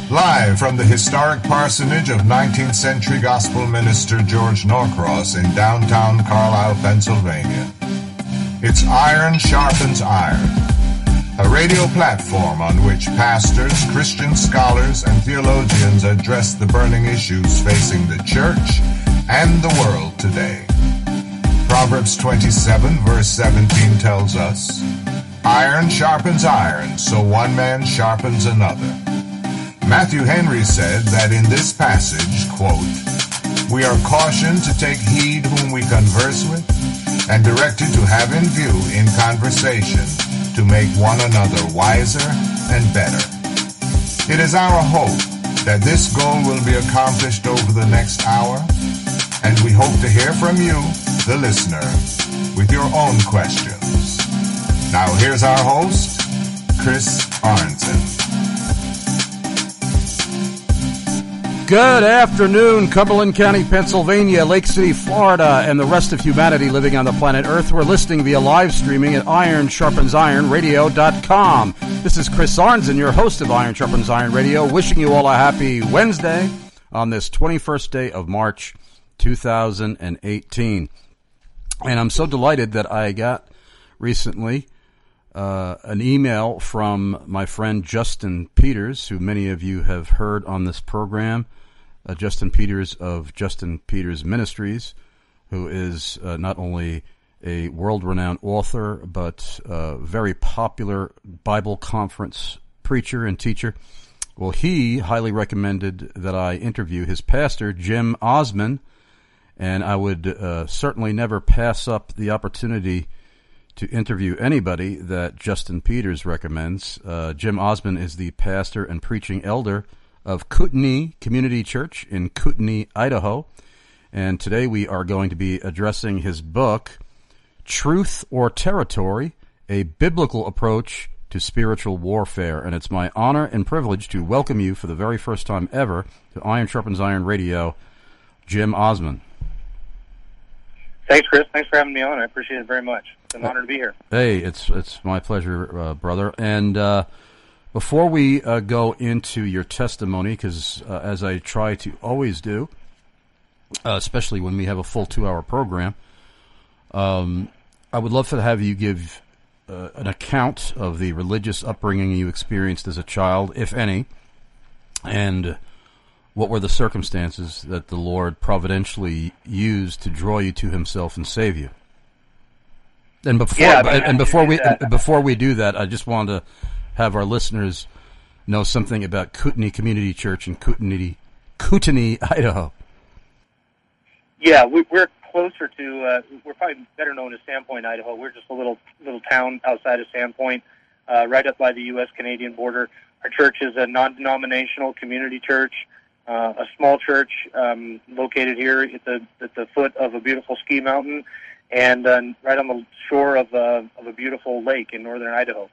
Live from the historic parsonage of 19th century gospel minister George Norcross in downtown Carlisle, Pennsylvania. It's Iron Sharpens Iron, a radio platform on which pastors, Christian scholars, and theologians address the burning issues facing the church and the world today. Proverbs 27 verse 17 tells us, "Iron sharpens iron, so one man sharpens another." Matthew Henry said that in this passage, quote, "We are cautioned to take heed whom we converse with, and directed to have in view in conversation to make one another wiser and better." It is our hope that this goal will be accomplished over the next hour, and we hope to hear from you, the listener, with your own questions. Now here's our host, Chris Arnzen. Good afternoon, Cumberland County, Pennsylvania, Lake City, Florida, and the rest of humanity living on the planet Earth. We're listening via live streaming at IronSharpensIronRadio.com. This is Chris Arnzen, your host of Iron Sharpens Iron Radio, wishing you all a happy Wednesday on this 21st day of March 2018. And I'm so delighted that I got recently an email from my friend Justin Peters, who many of you have heard on this program. Justin Peters of Justin Peters Ministries, who is not only a world-renowned author, but a very popular Bible conference preacher and teacher. Well, he highly recommended that I interview his pastor, Jim Osman, and I would certainly never pass up the opportunity to interview anybody that Justin Peters recommends. Jim Osman is the pastor and preaching elder of Kootenai Community Church in Kootenai, Idaho. And today we are going to be addressing his book, Truth or Territory, A Biblical Approach to Spiritual Warfare. And it's my honor and privilege to welcome you for the very first time ever to Iron Sharpens Iron Radio, Jim Osman. Thanks, Chris. Thanks for having me on. I appreciate it very much. It's an honor to be here. Hey, it's my pleasure, brother. And before we go into your testimony, because as I try to always do, especially when we have a full 2-hour program, I would love to have you give an account of the religious upbringing you experienced as a child, if any, and what were the circumstances that the Lord providentially used to draw you to Himself and save you? And before we do that, I just wanted to have our listeners know something about Kootenai Community Church in Kootenai, Idaho. Yeah, we're closer to. We're probably better known as Sandpoint, Idaho. We're just a little town outside of Sandpoint, right up by the U.S.-Canadian border. Our church is a non-denominational community church, a small church located here at the foot of a beautiful ski mountain, and right on the shore of a beautiful lake in northern Idaho.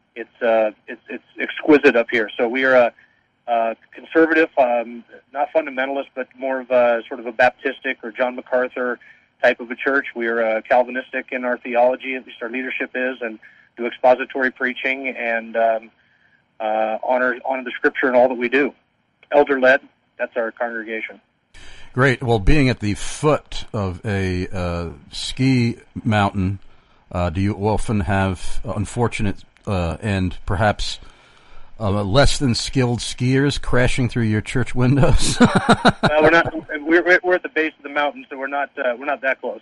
It's exquisite up here. So we are a conservative, not fundamentalist, but more of a sort of a Baptistic or John MacArthur type of a church. We are Calvinistic in our theology, at least our leadership is, and do expository preaching and honor the Scripture in all that we do. Elder-led, that's our congregation. Great. Well, being at the foot of a ski mountain, do you often have unfortunate and perhaps less than skilled skiers crashing through your church windows? We're not. We're at the base of the mountain, so we're not that close.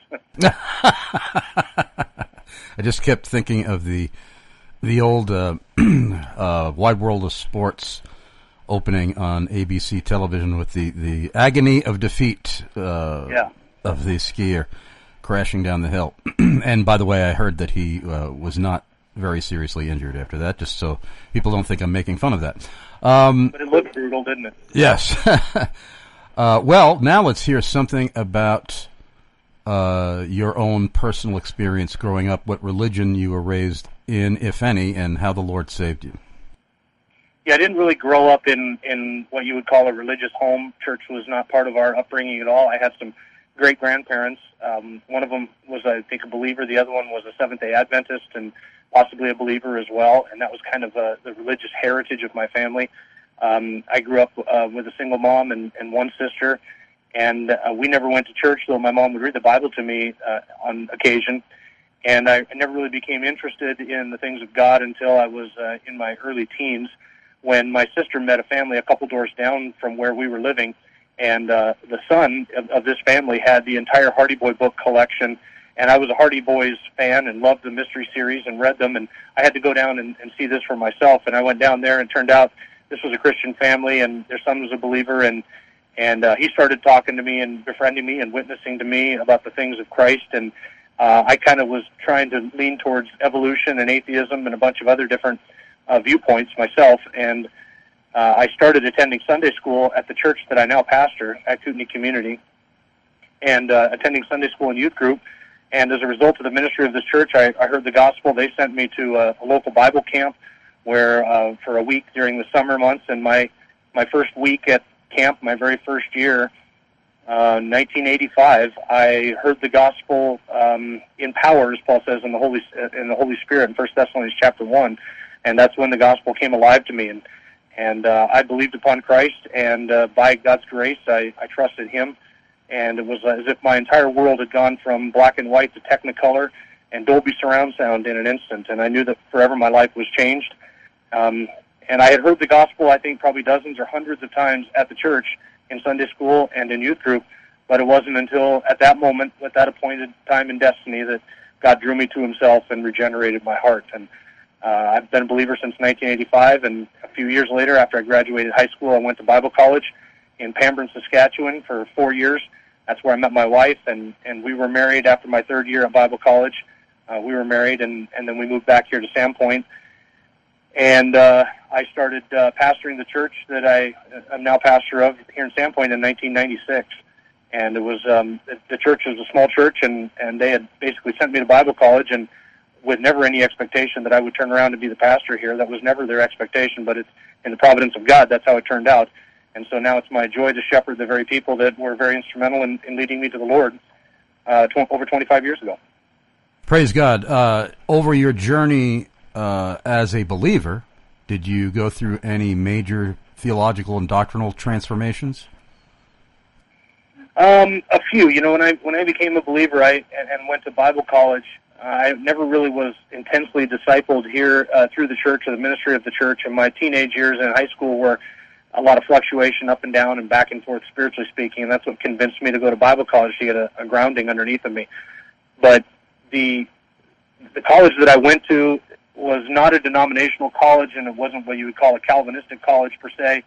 I just kept thinking of the old Wide World of Sports opening on ABC television with the agony of defeat of the skier crashing down the hill. And by the way, I heard that he was not very seriously injured after that, just so people don't think I'm making fun of that. But it looked brutal, didn't it? Yes. Well, now let's hear something about your own personal experience growing up, what religion you were raised in, if any, and how the Lord saved you. Yeah, I didn't really grow up in what you would call a religious home. Church was not part of our upbringing at all. I had some great grandparents. One of them was, I think, a believer. The other one was a Seventh-day Adventist and possibly a believer as well. And that was kind of the religious heritage of my family. I grew up with a single mom and one sister, and we never went to church, though my mom would read the Bible to me on occasion. And I never really became interested in the things of God until I was in my early teens, when my sister met a family a couple doors down from where we were living, and the son of this family had the entire Hardy Boy book collection, and I was a Hardy Boys fan and loved the mystery series and read them, and I had to go down and see this for myself. And I went down there, and turned out this was a Christian family, and their son was a believer, and he started talking to me and befriending me and witnessing to me about the things of Christ. And I kind of was trying to lean towards evolution and atheism and a bunch of other different viewpoints myself. And I started attending Sunday school at the church that I now pastor at Kootenai Community, and attending Sunday school and youth group. And as a result of the ministry of this church, I heard the gospel. They sent me to a local Bible camp where for a week during the summer months. And my first week at camp, my very first year, 1985, I heard the gospel in power, as Paul says in the Holy Spirit in 1 Thessalonians chapter 1, and that's when the gospel came alive to me, and I believed upon Christ, and by God's grace, I trusted Him, and it was as if my entire world had gone from black and white to Technicolor and Dolby surround sound in an instant, and I knew that forever my life was changed. And I had heard the gospel, I think, probably dozens or hundreds of times at the church, in Sunday school and in youth group, but it wasn't until at that moment, at that appointed time in destiny, that God drew me to Himself and regenerated my heart. And I've been a believer since 1985, and a few years later, after I graduated high school, I went to Bible college in Pembroke, Saskatchewan for 4 years. That's where I met my wife, and we were married after my third year at Bible college. We were married, and then we moved back here to Sandpoint. And I started pastoring the church that I'm now pastor of here in Sandpoint in 1996. And it was the church was a small church, and they had basically sent me to Bible college, and with never any expectation that I would turn around and be the pastor here. That was never their expectation, but it's in the providence of God. That's how it turned out. And so now it's my joy to shepherd the very people that were very instrumental in leading me to the Lord over 25 years ago. Praise God. Over your journey as a believer, did you go through any major theological and doctrinal transformations? A few. You know, when I became a believer, and went to Bible college, I never really was intensely discipled here through the church or the ministry of the church. And my teenage years in high school were a lot of fluctuation up and down and back and forth, spiritually speaking, and that's what convinced me to go to Bible college, to get a grounding underneath of me. But the college that I went to was not a denominational college, and it wasn't what you would call a Calvinistic college per se.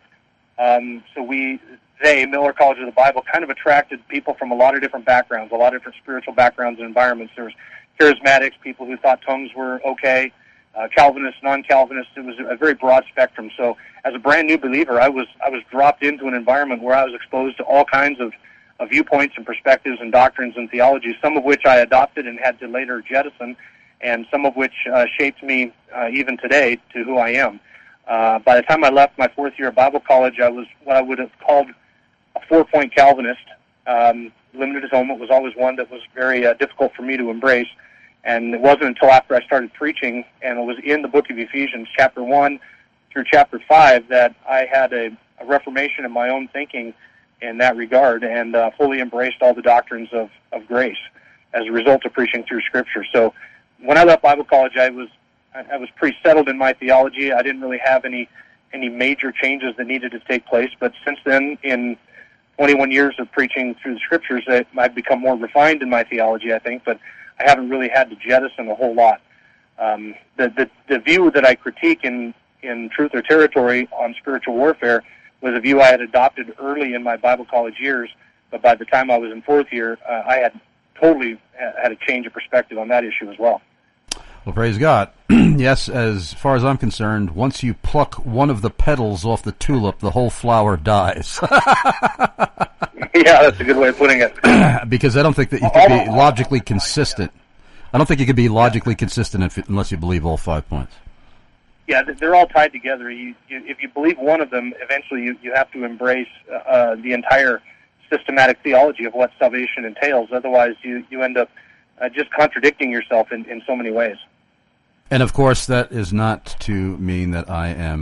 So Miller College of the Bible, kind of attracted people from a lot of different backgrounds, a lot of different spiritual backgrounds and environments. There was charismatics, people who thought tongues were okay, Calvinists, non-Calvinists. It was a very broad spectrum. So as a brand new believer, I was dropped into an environment where I was exposed to all kinds of viewpoints and perspectives and doctrines and theologies, some of which I adopted and had to later jettison, and some of which shaped me even today to who I am. By the time I left my fourth year of Bible college, I was what I would have called a 4-point Calvinist. Limited atonement was always one that was very difficult for me to embrace, and it wasn't until after I started preaching, and it was in the book of Ephesians, chapter 1 through chapter 5, that I had a reformation in my own thinking in that regard, and fully embraced all the doctrines of grace as a result of preaching through Scripture. So when I left Bible college, I was pretty settled in my theology. I didn't really have any major changes that needed to take place. But since then, in 21 years of preaching through the Scriptures, I've become more refined in my theology, I think, but I haven't really had to jettison a whole lot. The view that I critique in Truth or Territory on spiritual warfare was a view I had adopted early in my Bible college years, but by the time I was in fourth year, I had totally had a change of perspective on that issue as well. Well, praise God. Yes, as far as I'm concerned, once you pluck one of the petals off the tulip, the whole flower dies. Yeah, that's a good way of putting it. Because I don't think that you can be logically consistent. I don't think you can be logically consistent unless you believe all 5 points. Yeah, they're all tied together. If you believe one of them, eventually you have to embrace the entire systematic theology of what salvation entails. Otherwise, you end up just contradicting yourself in so many ways. And, of course, that is not to mean that I am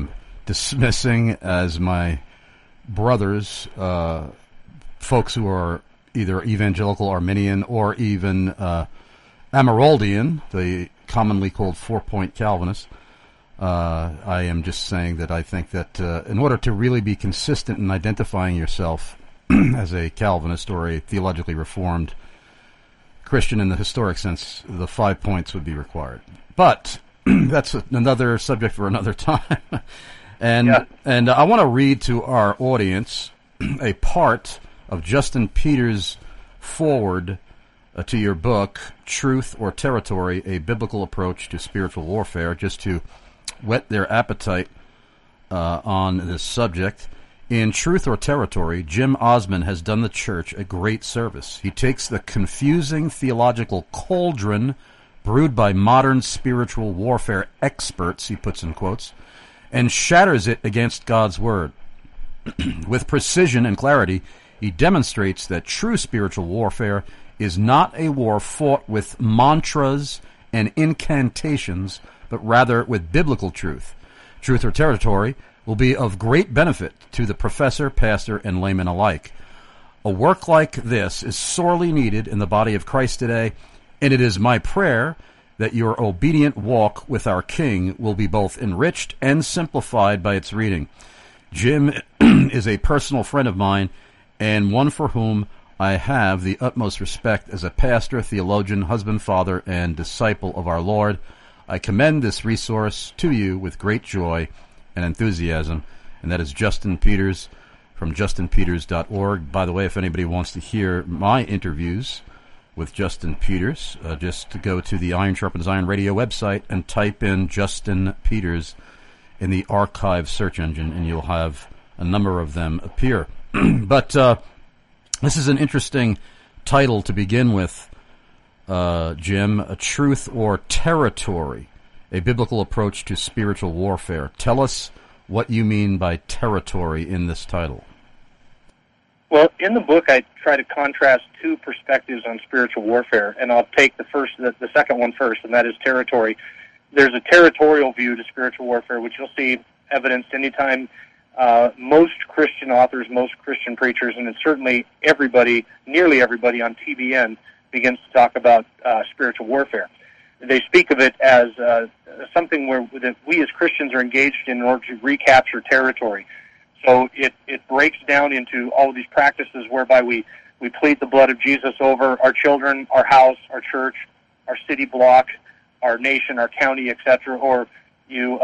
dismissing as my brothers folks who are either evangelical Arminian or even Amyraldian, the commonly called four-point Calvinist. I am just saying that I think that in order to really be consistent in identifying yourself as a Calvinist or a theologically reformed Christian in the historic sense, the 5 points would be required. But that's another subject for another time. And I want to read to our audience a part of Justin Peters' foreword to your book, Truth or Territory, A Biblical Approach to Spiritual Warfare, just to whet their appetite on this subject. In Truth or Territory, Jim Osman has done the church a great service. He takes the confusing theological cauldron brewed by modern spiritual warfare experts, he puts in quotes, and shatters it against God's Word. With precision and clarity, he demonstrates that true spiritual warfare is not a war fought with mantras and incantations, but rather with biblical truth. Truth or Territory will be of great benefit to the professor, pastor, and layman alike. A work like this is sorely needed in the body of Christ today, and it is my prayer that your obedient walk with our King will be both enriched and simplified by its reading. Jim is a personal friend of mine, and one for whom I have the utmost respect as a pastor, theologian, husband, father, and disciple of our Lord. I commend this resource to you with great joy and enthusiasm, and that is Justin Peters from justinpeters.org. By the way, if anybody wants to hear my interviews with Justin Peters, just to go to the Iron Sharpens Iron radio website and type in Justin Peters in the archive search engine, and you'll have a number of them appear. But this is an interesting title to begin with, Jim, A Truth or Territory, A Biblical Approach to Spiritual Warfare. Tell us what you mean by territory in this title. Well, in the book, I try to contrast two perspectives on spiritual warfare, and I'll take the second one first, and that is territory. There's a territorial view to spiritual warfare, which you'll see evidenced anytime most Christian authors, most Christian preachers, and it's certainly nearly everybody on TBN begins to talk about spiritual warfare. They speak of it as something that we as Christians are engaged in order to recapture territory. So it breaks down into all of these practices whereby we plead the blood of Jesus over our children, our house, our church, our city block, our nation, our county, etc. Or you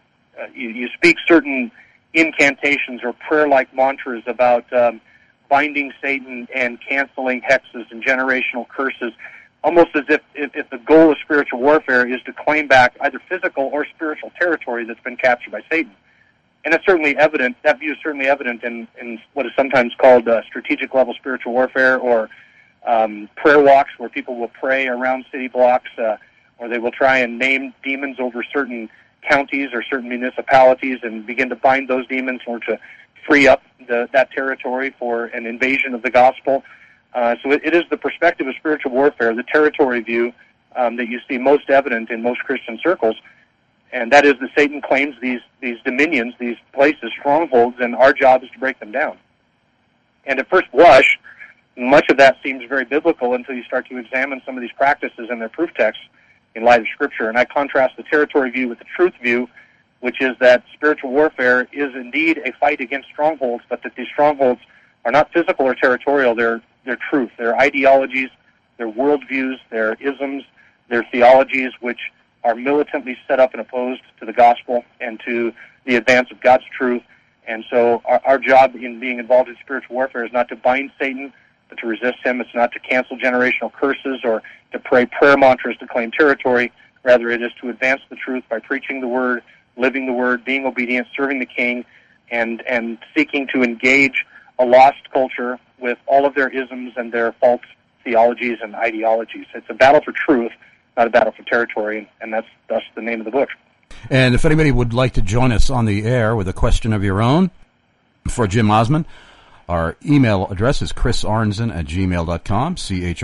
speak certain incantations or prayer-like mantras about binding Satan and canceling hexes and generational curses, almost as if the goal of spiritual warfare is to claim back either physical or spiritual territory that's been captured by Satan. And it's certainly evident, that view is certainly evident in what is sometimes called strategic level spiritual warfare, or prayer walks where people will pray around city blocks, or they will try and name demons over certain counties or certain municipalities and begin to bind those demons in order to free up that territory for an invasion of the gospel. So it is the perspective of spiritual warfare, the territory view, that you see most evident in most Christian circles. And that is that Satan claims these dominions, these places, strongholds, and our job is to break them down. And at first blush, much of that seems very biblical until you start to examine some of these practices and their proof texts in light of Scripture. And I contrast the territory view with the truth view, which is that spiritual warfare is indeed a fight against strongholds, but that these strongholds are not physical or territorial. They're truth. They're ideologies, they're worldviews, they're isms, they're theologies which are militantly set up and opposed to the gospel and to the advance of God's truth. And so our job in being involved in spiritual warfare is not to bind Satan, but to resist him. It's not to cancel generational curses or to pray prayer mantras to claim territory. Rather, it is to advance the truth by preaching the word, living the word, being obedient, serving the King, and seeking to engage a lost culture with all of their isms and their false theologies and ideologies. It's a battle for truth, not a battle for territory, and that's thus the name of the book. And if anybody would like to join us on the air with a question of your own for Jim Osman, our email address is chrisarnzen@gmail.com,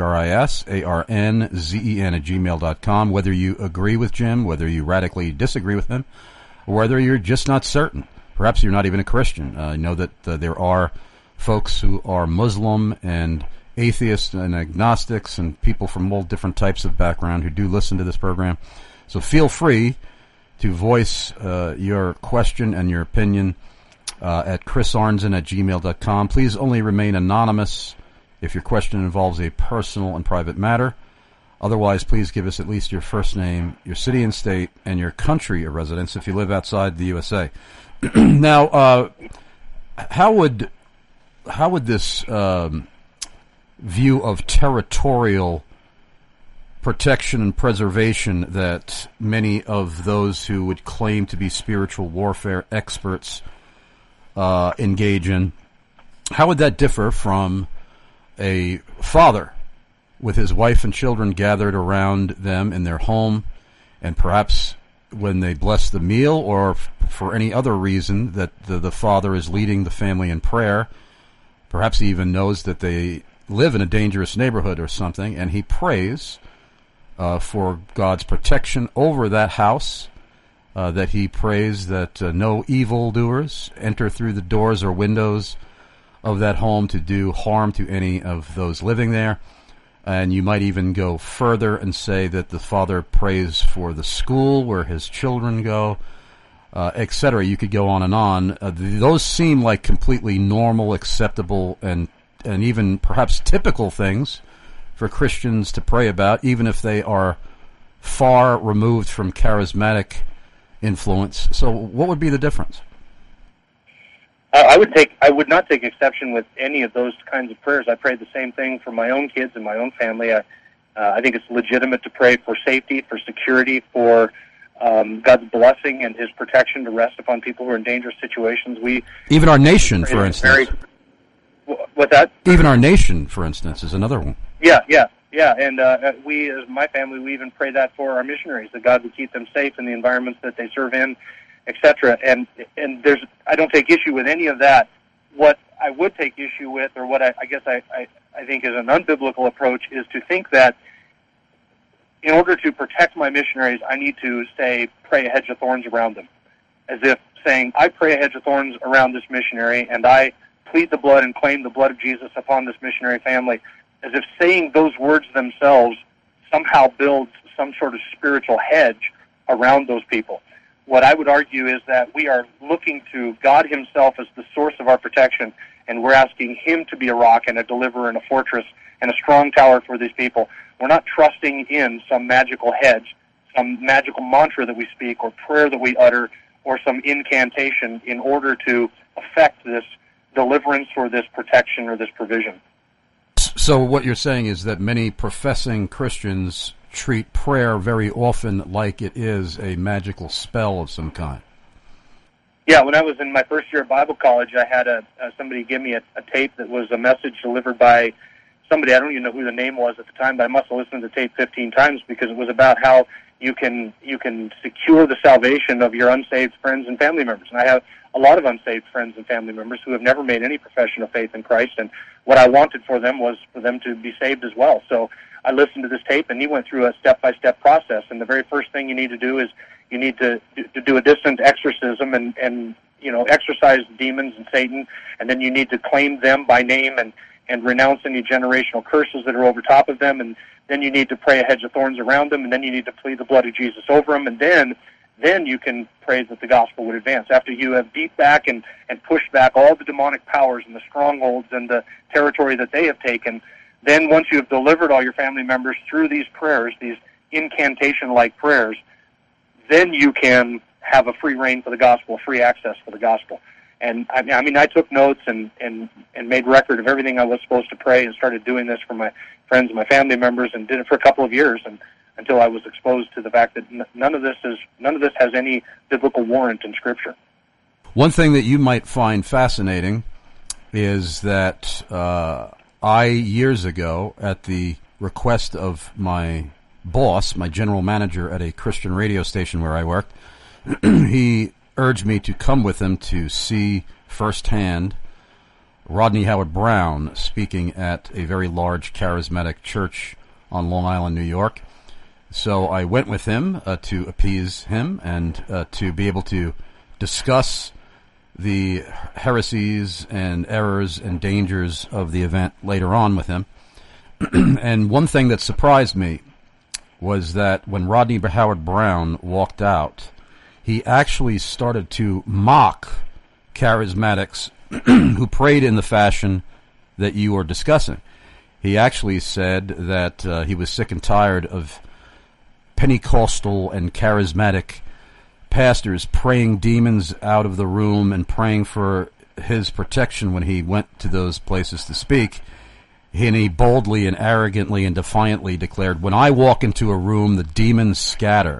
CHRISARNZEN@gmail.com. Whether you agree with Jim, whether you radically disagree with him, or whether you're just not certain, perhaps you're not even a Christian. I know that there are folks who are Muslim and atheists and agnostics and people from all different types of background who do listen to this program. So feel free to voice your question and your opinion at chrisarnzen@gmail.com. Please only remain anonymous if your question involves a personal and private matter. Otherwise, please give us at least your first name, your city and state, and your country of residence if you live outside the USA. Now, how would this view of territorial protection and preservation that many of those who would claim to be spiritual warfare experts engage in, how would that differ from a father with his wife and children gathered around them in their home, and perhaps when they bless the meal or for any other reason that the father is leading the family in prayer, perhaps he even knows that they live in a dangerous neighborhood or something, and he prays for God's protection over that house, that he prays that no evildoers enter through the doors or windows of that home to do harm to any of those living there. And you might even go further and say that the father prays for the school where his children go, etc. You could go on and on. Those seem like completely normal, acceptable, and even perhaps typical things for Christians to pray about, even if they are far removed from charismatic influence. So what would be the difference? I would not take exception with any of those kinds of prayers. I prayed the same thing for my own kids and my own family. I think it's legitimate to pray for safety, for security, for God's blessing and His protection to rest upon people who are in dangerous situations. Even our nation, for instance. What's that? Even our nation, for instance, is another one. Yeah. And we, as my family, we even pray that for our missionaries, that God would keep them safe in the environments that they serve in, etc. And I don't take issue with any of that. What I would take issue with, or what I guess I think is an unbiblical approach, is to think that in order to protect my missionaries, I need to, say, pray a hedge of thorns around them. As if saying, I pray a hedge of thorns around this missionary, and I plead the blood and claim the blood of Jesus upon this missionary family, as if saying those words themselves somehow builds some sort of spiritual hedge around those people. What I would argue is that we are looking to God Himself as the source of our protection, and we're asking Him to be a rock and a deliverer and a fortress and a strong tower for these people. We're not trusting in some magical hedge, some magical mantra that we speak or prayer that we utter or some incantation in order to effect this deliverance or this protection or this provision. So what you're saying is that many professing Christians treat prayer very often like it is a magical spell of some kind. Yeah, when I was in my first year at Bible college, I had somebody give me a tape that was a message delivered by somebody. I don't even know who the name was at the time, but I must have listened to the tape 15 times because it was about how you can secure the salvation of your unsaved friends and family members. And I have a lot of unsaved friends and family members who have never made any profession of faith in Christ, and what I wanted for them was for them to be saved as well. So I listened to this tape, and he went through a step-by-step process. And the very first thing you need to do is you need to do a distant exorcism and exorcise demons and Satan, and then you need to claim them by name and renounce any generational curses that are over top of them, and then you need to pray a hedge of thorns around them, and then you need to plead the blood of Jesus over them, and then you can pray that the gospel would advance. After you have beat back and pushed back all the demonic powers and the strongholds and the territory that they have taken, then once you have delivered all your family members through these prayers, these incantation-like prayers, then you can have a free reign for the gospel, free access for the gospel. And I mean, I took notes and made record of everything I was supposed to pray and started doing this for my friends and my family members and did it for a couple of years and until I was exposed to the fact that none of this has any biblical warrant in Scripture. One thing that you might find fascinating is that I, years ago, at the request of my boss, my general manager at a Christian radio station where I worked, he urged me to come with him to see firsthand Rodney Howard-Browne speaking at a very large charismatic church on Long Island, New York. So I went with him to appease him and to be able to discuss the heresies and errors and dangers of the event later on with him. And one thing that surprised me was that when Rodney Howard Brown walked out, he actually started to mock charismatics who prayed in the fashion that you are discussing. He actually said that he was sick and tired of Pentecostal and charismatic pastors praying demons out of the room and praying for his protection when he went to those places to speak. And he boldly and arrogantly and defiantly declared, "When I walk into a room, the demons scatter."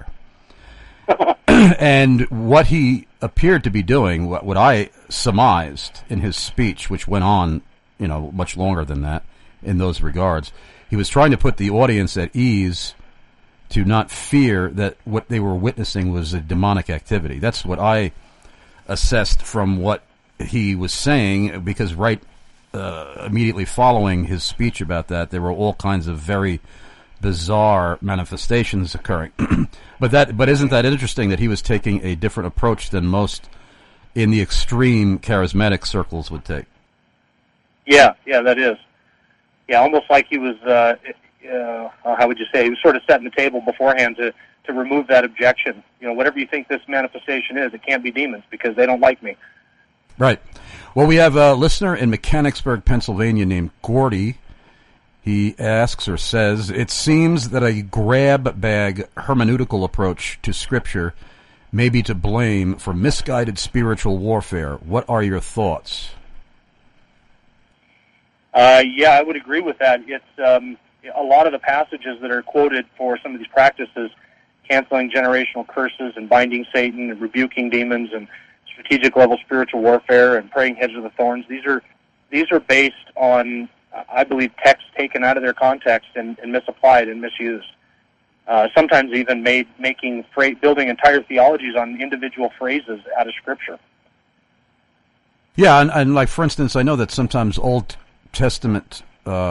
And what he appeared to be doing, what I surmised in his speech, which went on, much longer than that in those regards, he was trying to put the audience at ease to not fear that what they were witnessing was a demonic activity. That's what I assessed from what he was saying, because immediately following his speech about that, there were all kinds of very bizarre manifestations occurring. But isn't that interesting that he was taking a different approach than most in the extreme charismatic circles would take? Yeah, that is. Yeah, almost like he was, how would you say, he was sort of setting the table beforehand to remove that objection. Whatever you think this manifestation is, it can't be demons because they don't like me. Right. Well, we have a listener in Mechanicsburg, Pennsylvania named Gordy. He asks or says, "It seems that a grab bag hermeneutical approach to Scripture may be to blame for misguided spiritual warfare. What are your thoughts?" Yeah, I would agree with that. It's a lot of the passages that are quoted for some of these practices, canceling generational curses and binding Satan and rebuking demons and strategic level spiritual warfare and praying hedge of the thorns. These are based on, I believe, texts taken out of their context and misapplied and misused. Sometimes even building entire theologies on individual phrases out of Scripture. Yeah, and like, for instance, I know that sometimes Old Testament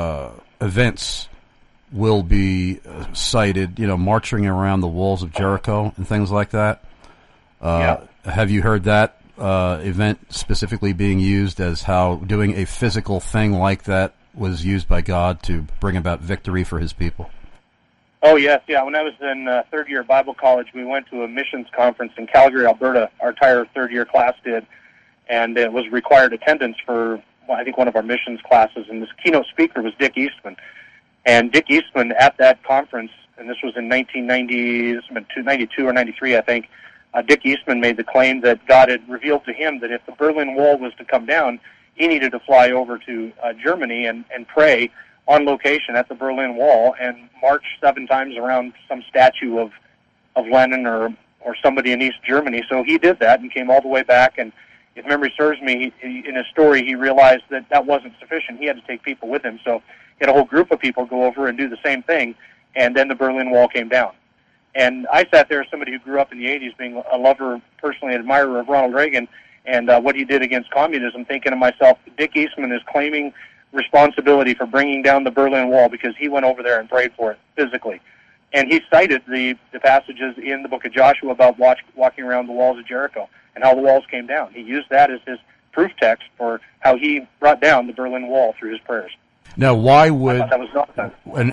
events will be cited, marching around the walls of Jericho and things like that. Yeah. Have you heard that event specifically being used as how doing a physical thing like that was used by God to bring about victory for his people? Oh, yes, yeah. When I was in third year Bible college, we went to a missions conference in Calgary, Alberta. Our entire third year class did, and it was required attendance for, I think, one of our missions classes, and this keynote speaker was Dick Eastman. And Dick Eastman at that conference, and this was in 1992 or 93, I think, Dick Eastman made the claim that God had revealed to him that if the Berlin Wall was to come down, he needed to fly over to Germany and pray on location at the Berlin Wall and march 7 times around some statue of Lenin or somebody in East Germany. So he did that and came all the way back, and if memory serves me, in his story, he realized that wasn't sufficient. He had to take people with him. So he had a whole group of people go over and do the same thing, and then the Berlin Wall came down. And I sat there as somebody who grew up in the 80s, being a lover, personally admirer of Ronald Reagan, and what he did against communism, thinking to myself, Dick Eastman is claiming responsibility for bringing down the Berlin Wall because he went over there and prayed for it physically. And he cited the passages in the book of Joshua about walking around the walls of Jericho and how the walls came down. He used that as his proof text for how he brought down the Berlin Wall through his prayers. Now, why would that was nonsense.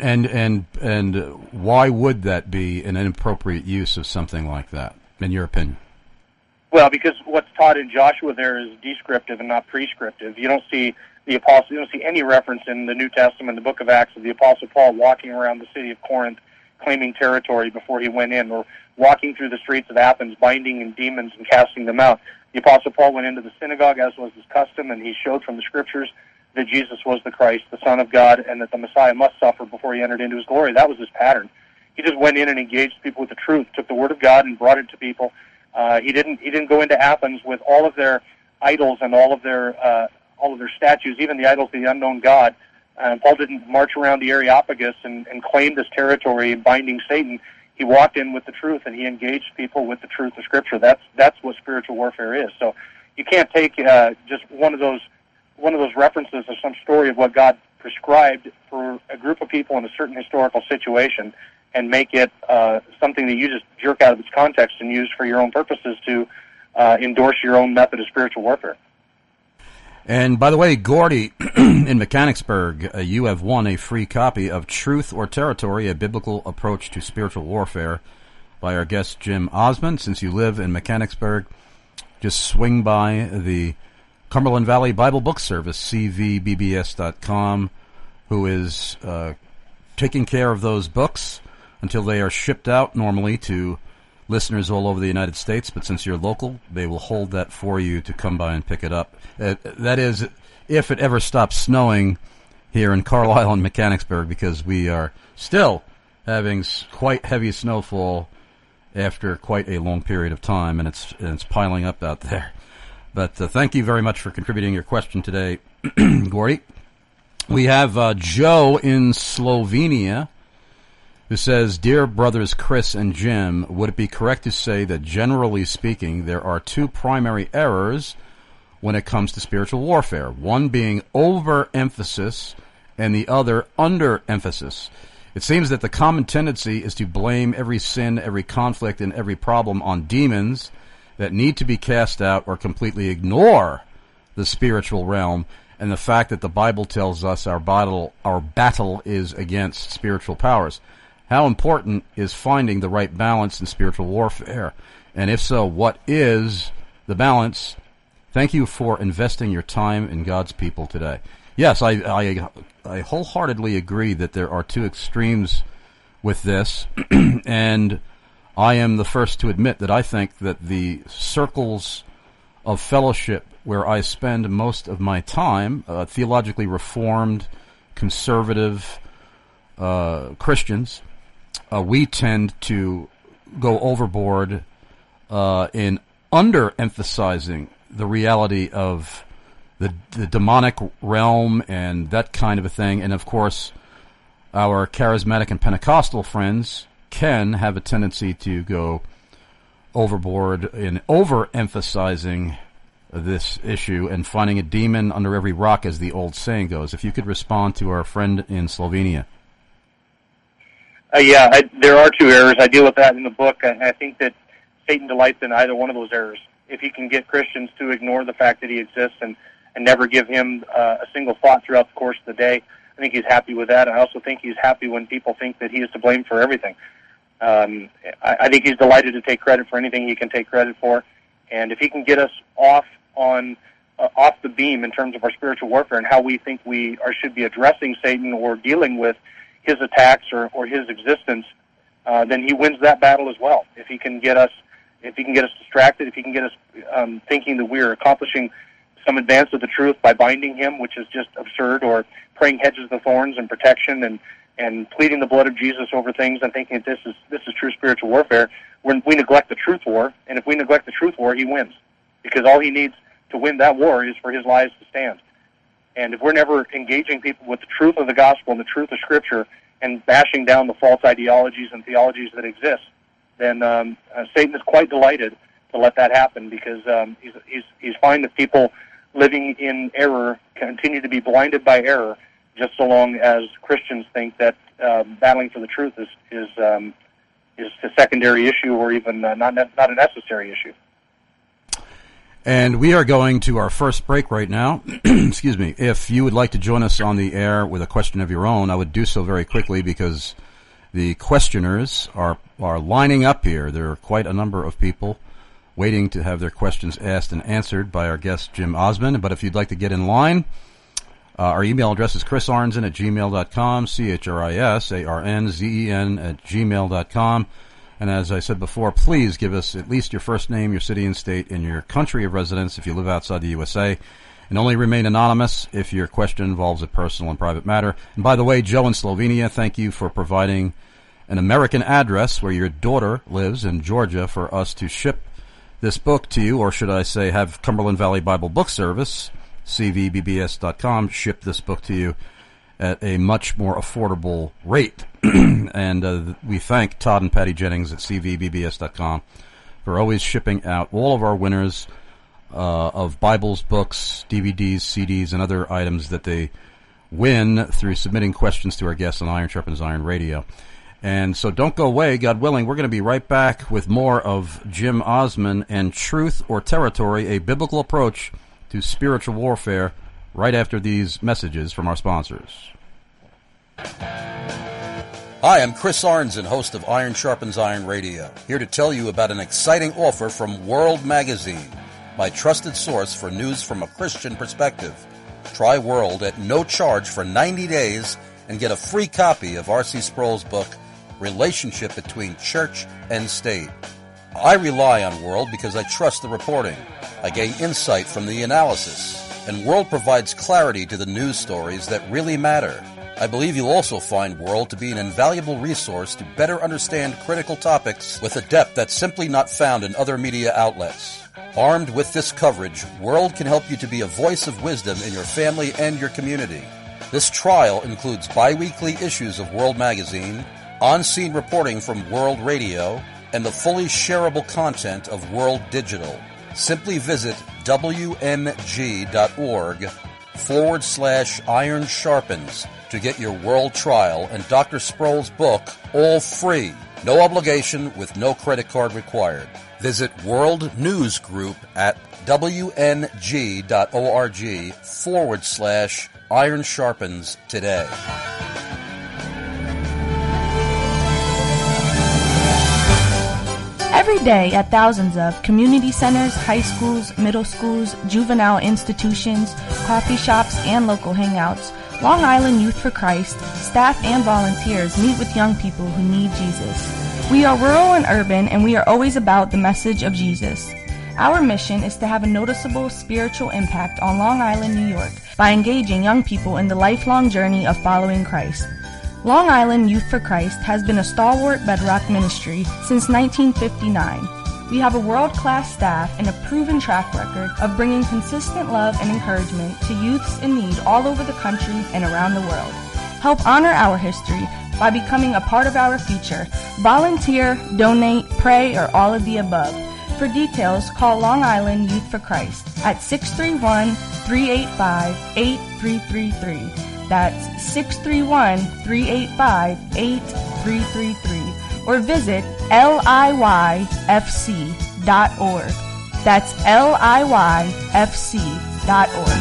And why would that be an inappropriate use of something like that, in your opinion? Well, because what's taught in Joshua there is descriptive and not prescriptive. You don't see the apostle. You don't see any reference in the New Testament, the Book of Acts, of the Apostle Paul walking around the city of Corinth, claiming territory before he went in, or walking through the streets of Athens, binding in demons and casting them out. The Apostle Paul went into the synagogue, as was his custom, and he showed from the Scriptures that Jesus was the Christ, the Son of God, and that the Messiah must suffer before he entered into his glory. That was his pattern. He just went in and engaged people with the truth, took the Word of God and brought it to people. He didn't go into Athens with all of their idols and all of their statues, even the idols of the unknown God. Paul didn't march around the Areopagus and claim this territory, binding Satan. He walked in with the truth, and he engaged people with the truth of Scripture. That's what spiritual warfare is. So you can't take just one of those references of some story of what God prescribed for a group of people in a certain historical situation and make it something that you just jerk out of its context and use for your own purposes to endorse your own method of spiritual warfare. And by the way, Gordy in Mechanicsburg, you have won a free copy of Truth or Territory, A Biblical Approach to Spiritual Warfare by our guest Jim Osmond. Since you live in Mechanicsburg, just swing by the Cumberland Valley Bible Book Service, cvbbs.com, who is taking care of those books until they are shipped out normally to listeners all over the United States, but since you're local, they will hold that for you to come by and pick it up. That is, if it ever stops snowing here in Carlisle and Mechanicsburg, because we are still having quite heavy snowfall after quite a long period of time, and it's piling up out there. But thank you very much for contributing your question today, Gordy. We have Joe in Slovenia, who says, Dear brothers Chris and Jim, would it be correct to say that generally speaking there are two primary errors when it comes to spiritual warfare, one being overemphasis and the other underemphasis? It seems that the common tendency is to blame every sin, every conflict, and every problem on demons that need to be cast out, or completely ignore the spiritual realm and the fact that the Bible tells us our battle is against spiritual powers. How important is finding the right balance in spiritual warfare? And if so, what is the balance? Thank you for investing your time in God's people today. Yes, I wholeheartedly agree that there are two extremes with this, and I am the first to admit that I think that the circles of fellowship where I spend most of my time, theologically reformed, conservative Christians, we tend to go overboard in underemphasizing the reality of the demonic realm and that kind of a thing. And, of course, our charismatic and Pentecostal friends can have a tendency to go overboard in overemphasizing this issue and finding a demon under every rock, as the old saying goes. If you could respond to our friend in Slovenia. There are two errors. I deal with that in the book. I think that Satan delights in either one of those errors. If he can get Christians to ignore the fact that he exists and never give him a single thought throughout the course of the day, I think he's happy with that. I also think he's happy when people think that he is to blame for everything. I think he's delighted to take credit for anything he can take credit for. And if he can get us off the beam in terms of our spiritual warfare and how we think we should be addressing Satan or dealing with his attacks or his existence, then he wins that battle as well. If he can get us distracted, if he can get us thinking that we're accomplishing some advance of the truth by binding him, which is just absurd, or praying hedges of thorns and protection and pleading the blood of Jesus over things and thinking that this is true spiritual warfare, when we neglect the truth war. And if we neglect the truth war, he wins, because all he needs to win that war is for his lies to stand. And if we're never engaging people with the truth of the gospel and the truth of Scripture and bashing down the false ideologies and theologies that exist, then Satan is quite delighted to let that happen, because he's fine that people living in error continue to be blinded by error, just so long as Christians think that battling for the truth is a secondary issue, or even not a necessary issue. And we are going to our first break right now. Excuse me. If you would like to join us on the air with a question of your own, I would do so very quickly, because the questioners are lining up here. There are quite a number of people waiting to have their questions asked and answered by our guest, Jim Osmond. But if you'd like to get in line, our email address is chrisarnzen@gmail.com, CHRISARNZEN@gmail.com. And as I said before, please give us at least your first name, your city and state, and your country of residence if you live outside the USA. And only remain anonymous if your question involves a personal and private matter. And by the way, Joe in Slovenia, thank you for providing an American address where your daughter lives in Georgia for us to ship this book to you, or should I say have Cumberland Valley Bible Book Service, cvbbs.com, ship this book to you at a much more affordable rate. And we thank Todd and Patty Jennings at cvbbs.com for always shipping out all of our winners of Bibles, books, DVDs, CDs, and other items that they win through submitting questions to our guests on Iron Sharpens Iron Radio. And so don't go away. God willing, we're going to be right back with more of Jim Osman and Truth or Territory, a biblical approach to spiritual warfare, right after these messages from our sponsors. Hi, I'm Chris Arnzen, host of Iron Sharpens Iron Radio, here to tell you about an exciting offer from World Magazine, my trusted source for news from a Christian perspective. Try World at no charge for 90 days and get a free copy of R.C. Sproul's book, Relationship Between Church and State. I rely on World because I trust the reporting. I gain insight from the analysis, and World provides clarity to the news stories that really matter. I believe you'll also find World to be an invaluable resource to better understand critical topics with a depth that's simply not found in other media outlets. Armed with this coverage, World can help you to be a voice of wisdom in your family and your community. This trial includes bi-weekly issues of World Magazine, on-scene reporting from World Radio, and the fully shareable content of World Digital. Simply visit WMG.org/Iron Sharpens to get your World trial and Dr. Sproul's book all free. No obligation with no credit card required. Visit World News Group at WNG.org/Iron Sharpens today. Every day at thousands of community centers, high schools, middle schools, juvenile institutions, coffee shops, and local hangouts, Long Island Youth for Christ, staff and volunteers meet with young people who need Jesus. We are rural and urban, and we are always about the message of Jesus. Our mission is to have a noticeable spiritual impact on Long Island, New York, by engaging young people in the lifelong journey of following Christ. Long Island Youth for Christ has been a stalwart bedrock ministry since 1959. We have a world-class staff and a proven track record of bringing consistent love and encouragement to youths in need all over the country and around the world. Help honor our history by becoming a part of our future. Volunteer, donate, pray, or all of the above. For details, call Long Island Youth for Christ at 631-385-8333. That's 631-385-8333. Or visit LIYFC.org. That's LIYFC.org.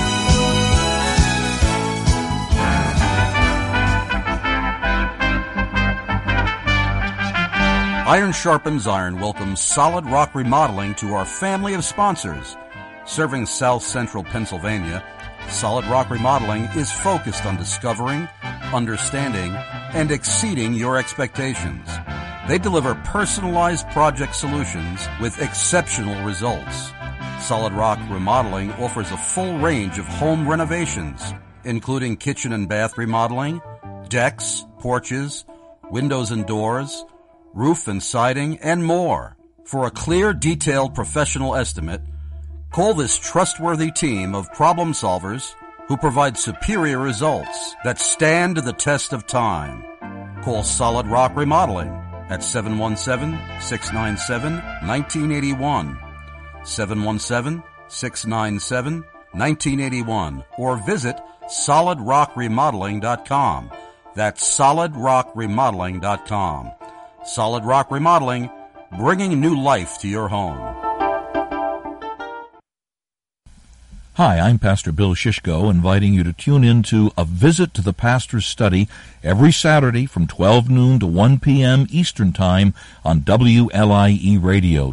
Iron Sharpens Iron welcomes Solid Rock Remodeling to our family of sponsors. Serving South Central Pennsylvania, Solid Rock Remodeling is focused on discovering, understanding, and exceeding your expectations. They deliver personalized project solutions with exceptional results. Solid Rock Remodeling offers a full range of home renovations, including kitchen and bath remodeling, decks, porches, windows and doors, roof and siding, and more. For a clear, detailed professional estimate, call this trustworthy team of problem solvers who provide superior results that stand the test of time. Call Solid Rock Remodeling at 717-697-1981, 717-697-1981, or visit solidrockremodeling.com. That's solidrockremodeling.com. Solid Rock Remodeling, bringing new life to your home. Hi, I'm Pastor Bill Shishko, inviting you to tune in to A Visit to the Pastor's Study every Saturday from 12 noon to 1 p.m. Eastern Time on WLIE Radio,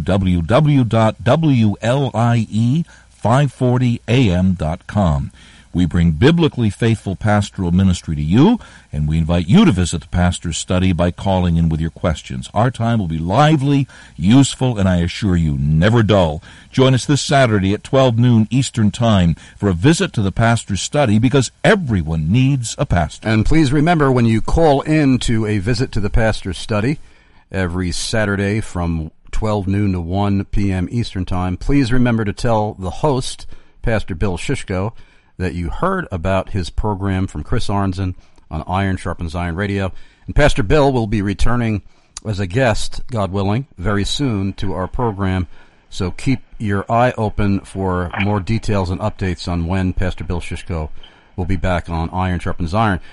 www.WLIE540am.com. We bring biblically faithful pastoral ministry to you, and we invite you to visit the Pastor's Study by calling in with your questions. Our time will be lively, useful, and I assure you, never dull. Join us this Saturday at 12 noon Eastern Time for A Visit to the Pastor's Study, because everyone needs a pastor. And please remember, when you call in to A Visit to the Pastor's Study every Saturday from 12 noon to 1 p.m. Eastern Time, please remember to tell the host, Pastor Bill Shishko, that you heard about his program from Chris Arnzen on Iron Sharpens Iron Radio. And Pastor Bill will be returning as a guest, God willing, very soon to our program. So keep your eye open for more details and updates on when Pastor Bill Shishko will be back on Iron Sharpens Iron.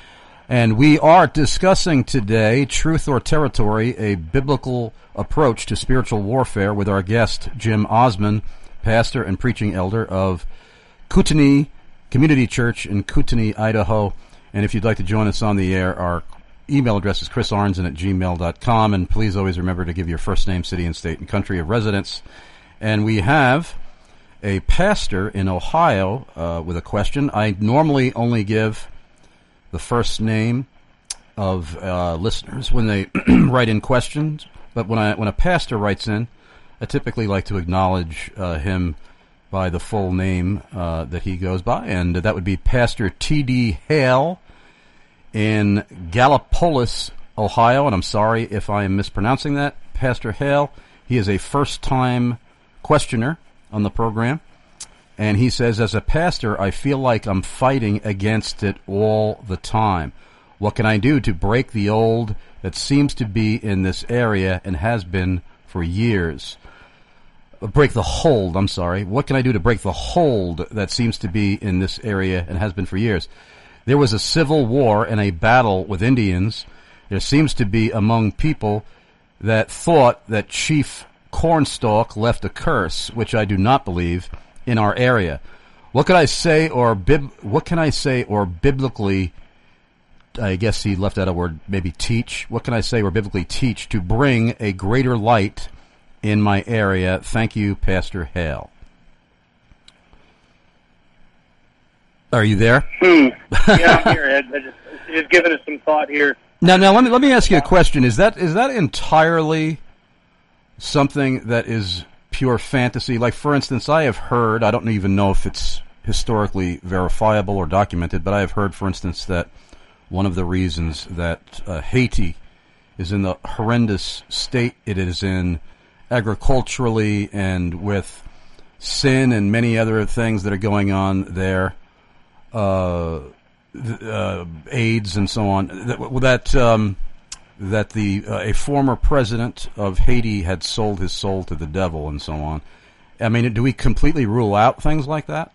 And we are discussing today Truth or Territory, a biblical approach to spiritual warfare with our guest, Jim Osman, pastor and preaching elder of Kootenai Community Church in Kootenai, Idaho. And if you'd like to join us on the air, our email address is chrisarnson@gmail.com. And please always remember to give your first name, city, and state, and country of residence. And we have a pastor in Ohio with a question. I normally only give the first name of listeners when they write in questions, but when a pastor writes in, I typically like to acknowledge him by the full name that he goes by, and that would be Pastor T.D. Hale in Gallipolis, Ohio, and I'm sorry if I am mispronouncing that. Pastor Hale, he is a first-time questioner on the program, and he says, as a pastor, I feel like I'm fighting against it all the time. What can I do to break the old that seems to be in this area and has been for years? Break the hold, I'm sorry. What can I do to break the hold that seems to be in this area and has been for years? There was a civil war and a battle with Indians. There seems to be among people that thought that Chief Cornstalk left a curse, which I do not believe, in our area. What can I say or biblically, I guess he left out a word, maybe teach. What can I say or biblically teach to bring a greater light in my area? Thank you, Pastor Hale. Are you there? Yeah, I'm here, Ed. Just giving it some thought here. Now, let me ask you a question. Is that entirely something that is pure fantasy? Like, for instance, I have heard, I don't even know if it's historically verifiable or documented, but I have heard, for instance, that one of the reasons that Haiti is in the horrendous state it is in agriculturally and with sin and many other things that are going on there, AIDS and so on, that a former president of Haiti had sold his soul to the devil and so on. I mean, do we completely rule out things like that?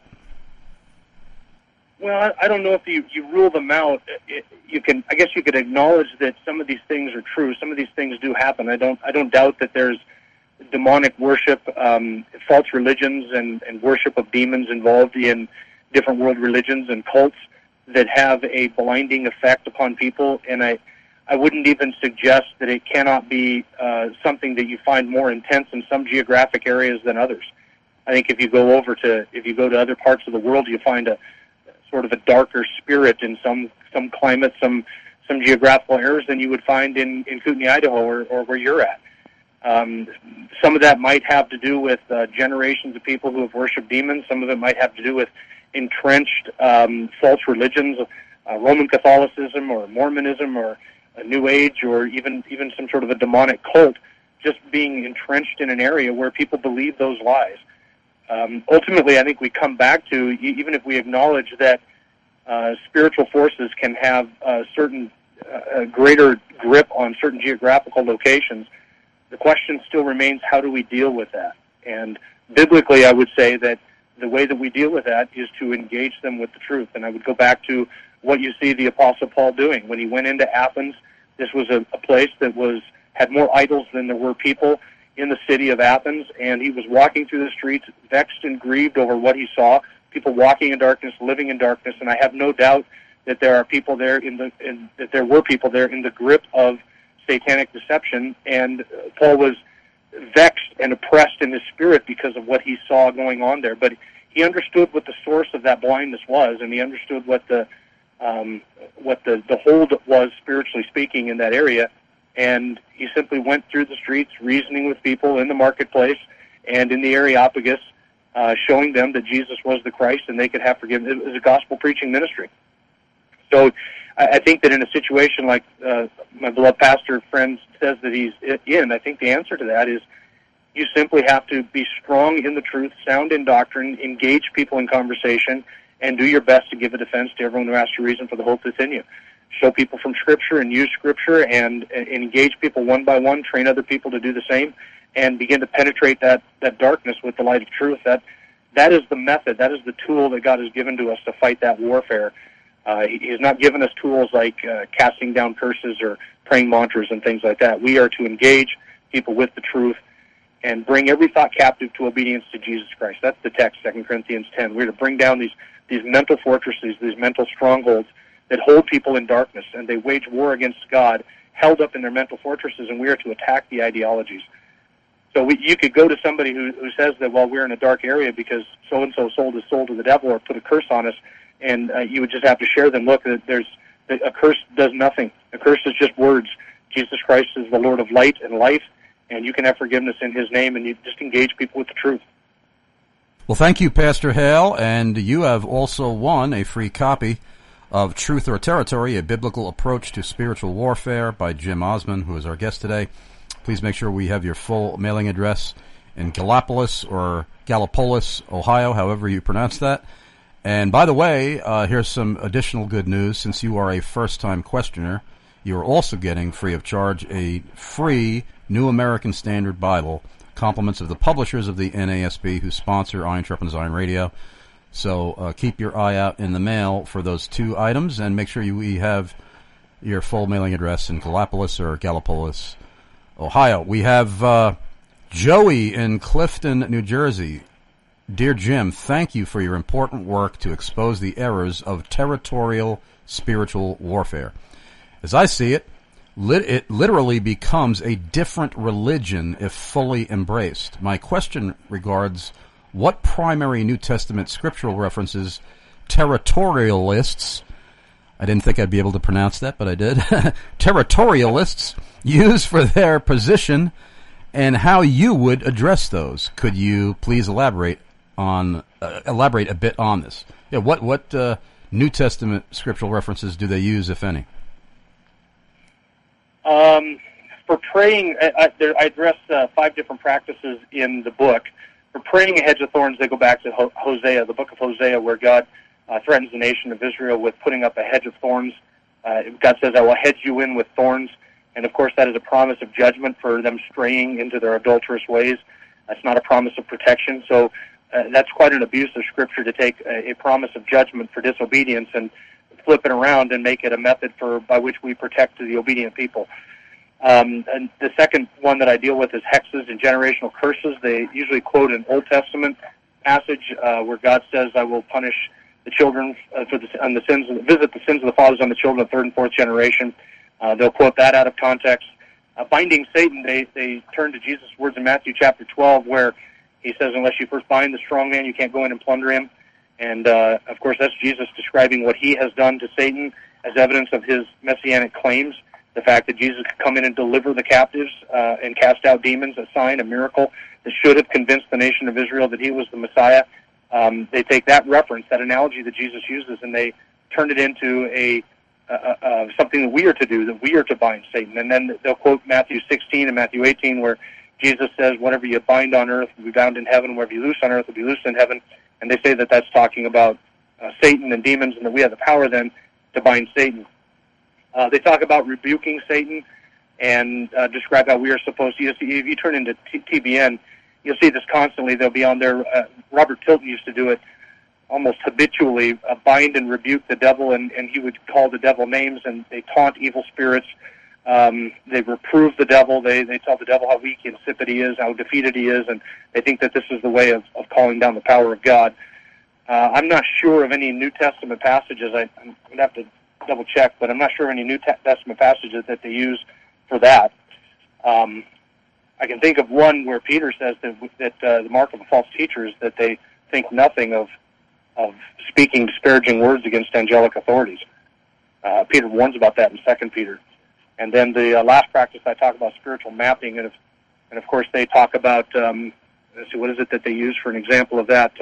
Well, I don't know if you rule them out. I guess you could acknowledge that some of these things are true. Some of these things do happen. I don't doubt that there's demonic worship, false religions, and worship of demons involved in different world religions and cults that have a blinding effect upon people. And I wouldn't even suggest that it cannot be something that you find more intense in some geographic areas than others. I think if you go to other parts of the world, you find a sort of a darker spirit in some climates, some geographical areas than you would find in Kootenai, Idaho, or where you're at. Some of that might have to do with generations of people who have worshipped demons. Some of it might have to do with entrenched false religions, Roman Catholicism or Mormonism or a New Age or even some sort of a demonic cult, just being entrenched in an area where people believe those lies. Ultimately, I think we come back to, even if we acknowledge that spiritual forces can have a certain greater grip on certain geographical locations, the question still remains, how do we deal with that? And biblically, I would say that the way that we deal with that is to engage them with the truth. And I would go back to what you see the Apostle Paul doing. When he went into Athens, this was a place that had more idols than there were people in the city of Athens, and he was walking through the streets, vexed and grieved over what he saw, people walking in darkness, living in darkness, and I have no doubt that there are people there that there were people there in the grip of satanic deception, and Paul was vexed and oppressed in his spirit because of what he saw going on there. But he understood what the source of that blindness was, and he understood what the hold was, spiritually speaking, in that area. And he simply went through the streets, reasoning with people in the marketplace and in the Areopagus, showing them that Jesus was the Christ and they could have forgiveness. It was a gospel preaching ministry. So I think that in a situation like my beloved pastor friend says that he's in, I think the answer to that is you simply have to be strong in the truth, sound in doctrine, engage people in conversation, and do your best to give a defense to everyone who asks you reason for the hope that's in you. Show people from Scripture and use Scripture and engage people one by one, train other people to do the same, and begin to penetrate that darkness with the light of truth. That is the method. That is the tool that God has given to us to fight that warfare. He's not given us tools like casting down curses or praying mantras and things like that. We are to engage people with the truth and bring every thought captive to obedience to Jesus Christ. That's the text, 2 Corinthians 10. We're to bring down these mental fortresses, these mental strongholds that hold people in darkness, and they wage war against God, held up in their mental fortresses, and we are to attack the ideologies. So you could go to somebody who says that, well, we're in a dark area because so-and-so sold his soul to the devil or put a curse on us, and you would just have to share them. Look, a curse does nothing. A curse is just words. Jesus Christ is the Lord of light and life, and you can have forgiveness in His name, and you just engage people with the truth. Well, thank you, Pastor Hale, and you have also won a free copy of Truth or Territory, A Biblical Approach to Spiritual Warfare by Jim Osman, who is our guest today. Please make sure we have your full mailing address in Gallipolis or Gallipolis, Ohio, however you pronounce that. And by the way, here's some additional good news. Since you are a first-time questioner, you are also getting free of charge a free New American Standard Bible, compliments of the publishers of the NASB who sponsor Iron Sharpens Iron Radio. So keep your eye out in the mail for those two items, and make sure we have your full mailing address in Gallipolis or Gallipolis, Ohio. We have Joey in Clifton, New Jersey. Dear Jim, thank you for your important work to expose the errors of territorial spiritual warfare. As I see it, it literally becomes a different religion if fully embraced. My question regards what primary New Testament scriptural references territorialists, I didn't think I'd be able to pronounce that, but I did, territorialists use for their position, and how you would address those. Could you please elaborate a bit on this? Yeah, what New Testament scriptural references do they use, if any? For praying, I address 5 different practices in the book. For praying a hedge of thorns, they go back to Hosea, the book of Hosea, where God threatens the nation of Israel with putting up a hedge of thorns. God says, I will hedge you in with thorns. And, of course, that is a promise of judgment for them straying into their adulterous ways. That's not a promise of protection. So that's quite an abuse of Scripture to take a promise of judgment for disobedience and flip it around and make it a method by which we protect the obedient people. And the second one that I deal with is hexes and generational curses. They usually quote an Old Testament passage where God says, I will punish the children visit the sins of the fathers on the children of the 3rd and 4th generation. They'll quote that out of context. Binding Satan, they turn to Jesus' words in Matthew chapter 12, where He says, unless you first bind the strong man, you can't go in and plunder him. And, of course, that's Jesus describing what He has done to Satan as evidence of His messianic claims. The fact that Jesus could come in and deliver the captives and cast out demons, a sign, a miracle that should have convinced the nation of Israel that He was the Messiah. They take that reference, that analogy that Jesus uses, and they turn it into something that we are to do, that we are to bind Satan. And then they'll quote Matthew 16 and Matthew 18, where Jesus says, whatever you bind on earth will be bound in heaven, whatever you loose on earth will be loosed in heaven. And they say that that's talking about Satan and demons, and that we have the power then to bind Satan. They talk about rebuking Satan and describe how we are supposed to. If you turn into TBN, you'll see this constantly. They'll be on there. Robert Tilton used to do it almost habitually, bind and rebuke the devil, and he would call the devil names, and they taunt evil spirits. They reprove the devil. They tell the devil how weak and insipid he is, how defeated he is, and they think that this is the way of calling down the power of God. I'm not sure of any New Testament passages. I'm going to have to double check, but I'm not sure of any New Testament passages that they use for that. I can think of one where Peter says that the mark of a false teacher is that they think nothing of speaking disparaging words against angelic authorities. Peter warns about that in 2 Peter. And then the last practice I talk about spiritual mapping, and of course they talk about, let's see, what is it that they use for an example of that?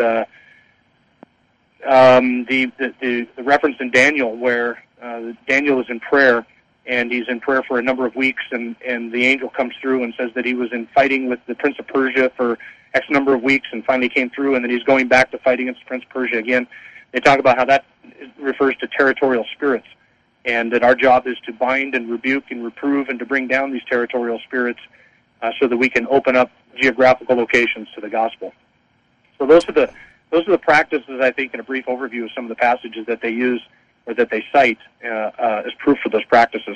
The reference in Daniel where Daniel is in prayer, and he's in prayer for a number of weeks, and the angel comes through and says that he was in fighting with the Prince of Persia for X number of weeks and finally came through, and then he's going back to fight against the Prince of Persia again. They talk about how that refers to territorial spirits, and that our job is to bind and rebuke and reprove and to bring down these territorial spirits so that we can open up geographical locations to the gospel. So those are the practices, I think, in a brief overview of some of the passages that they use or that they cite as proof for those practices.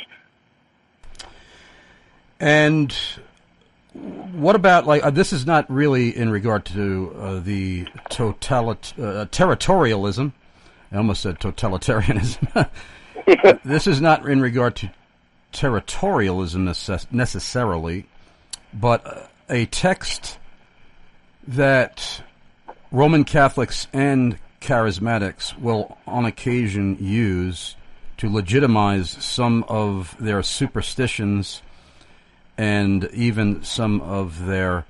And what about, like, this is not really in regard to the territorialism. I almost said totalitarianism. This is not in regard to territorialism necessarily, but a text that Roman Catholics and Charismatics will on occasion use to legitimize some of their superstitions and even some of their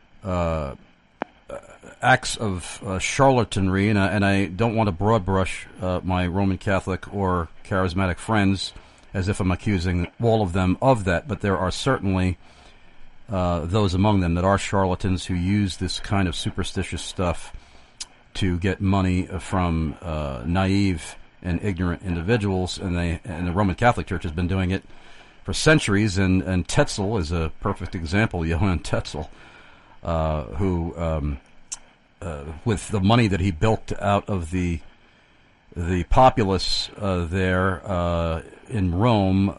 acts of charlatanry, and I don't want to broad brush my Roman Catholic or Charismatic friends as if I'm accusing all of them of that, but there are certainly those among them that are charlatans who use this kind of superstitious stuff to get money from naive and ignorant individuals, and the Roman Catholic Church has been doing it for centuries, and Tetzel is a perfect example, Johann Tetzel, who with the money that he built out of the populace there in Rome,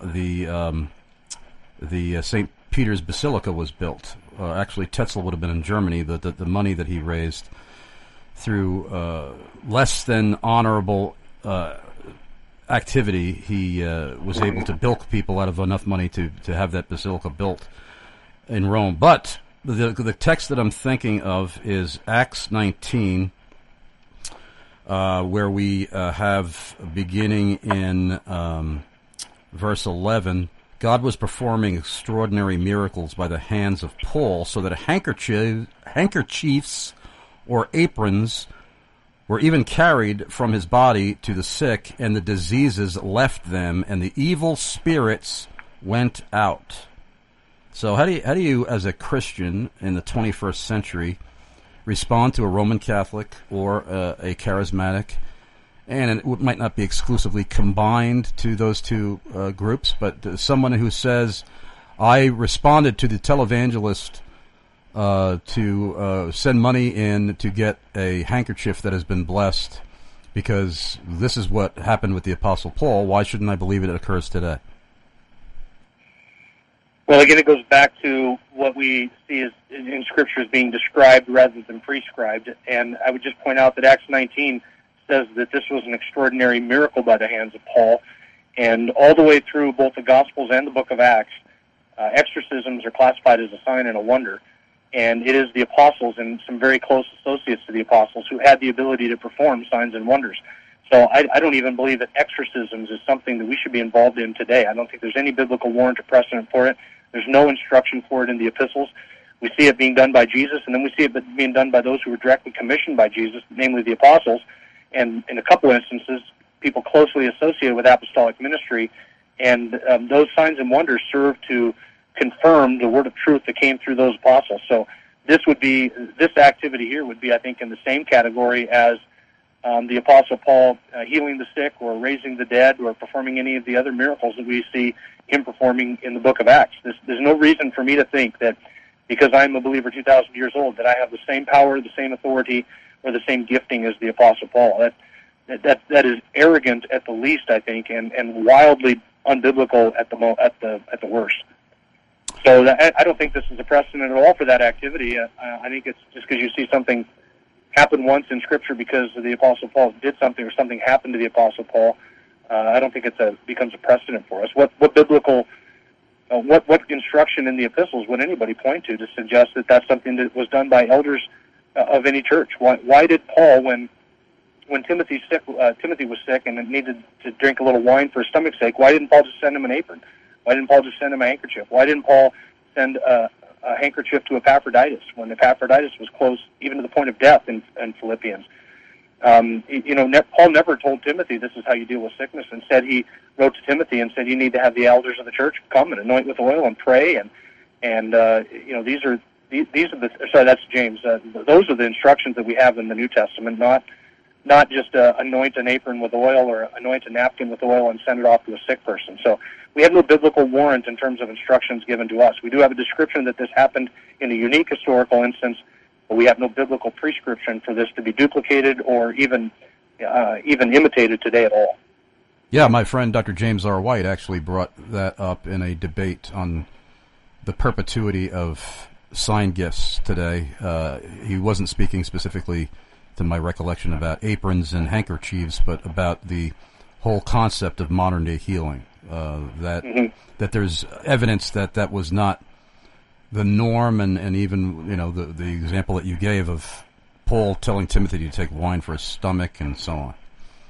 the St. Peter's Basilica was built. Actually, Tetzel would have been in Germany. The money that he raised through less than honorable activity, he was able to bilk people out of enough money to have that basilica built in Rome. But the text that I'm thinking of is Acts 19, where we have, beginning in verse 11, God was performing extraordinary miracles by the hands of Paul, so that handkerchiefs or aprons were even carried from his body to the sick, and the diseases left them, and the evil spirits went out. So how do you, as a Christian in the 21st century, respond to a Roman Catholic or a Charismatic? And it might not be exclusively combined to those two groups, but someone who says, I responded to the televangelist to send money in to get a handkerchief that has been blessed because this is what happened with the Apostle Paul. Why shouldn't I believe it occurs today? Well, again, it goes back to what we see as in Scripture as being described rather than prescribed. And I would just point out that Acts 19 says that this was an extraordinary miracle by the hands of Paul. And all the way through both the Gospels and the book of Acts, exorcisms are classified as a sign and a wonder. And it is the apostles and some very close associates to the apostles who had the ability to perform signs and wonders. So I don't even believe that exorcisms is something that we should be involved in today. I don't think there's any biblical warrant or precedent for it. There's no instruction for it in the epistles. We see it being done by Jesus, and then we see it being done by those who were directly commissioned by Jesus, namely the apostles, and in a couple instances, people closely associated with apostolic ministry. And those signs and wonders serve to confirm the word of truth that came through those apostles. So this activity here would be, I think, in the same category as the Apostle Paul healing the sick or raising the dead or performing any of the other miracles that we see him performing in the book of Acts. There's no reason for me to think that because I'm a believer 2,000 years old that I have the same power, the same authority, or the same gifting as the Apostle Paul. That is arrogant at the least, I think, and wildly unbiblical at the worst. So I don't think this is a precedent at all for that activity. I think it's just because you see something happen once in Scripture because the Apostle Paul did something or something happened to the Apostle Paul. I don't think becomes a precedent for us. What biblical, what instruction in the epistles would anybody point to suggest that that's something that was done by elders of any church? Why did Paul, when Timothy was sick and needed to drink a little wine for his stomach's sake, why didn't Paul just send him an apron? Why didn't Paul just send him a handkerchief? Why didn't Paul send a handkerchief to Epaphroditus when Epaphroditus was close even to the point of death in Philippians? Paul never told Timothy this is how you deal with sickness. Instead, he wrote to Timothy and said you need to have the elders of the church come and anoint with oil and pray. That's James. Those are the instructions that we have in the New Testament, not just anoint an apron with oil or anoint a napkin with oil and send it off to a sick person. So we have no biblical warrant in terms of instructions given to us. We do have a description that this happened in a unique historical instance, but we have no biblical prescription for this to be duplicated or even imitated today at all. Yeah, my friend Dr. James R. White actually brought that up in a debate on the perpetuity of sign gifts today. He wasn't speaking specifically, to my recollection, about aprons and handkerchiefs, but about the whole concept of modern-day healing. That there's evidence that was not the norm, and even the example that you gave of Paul telling Timothy to take wine for his stomach and so on.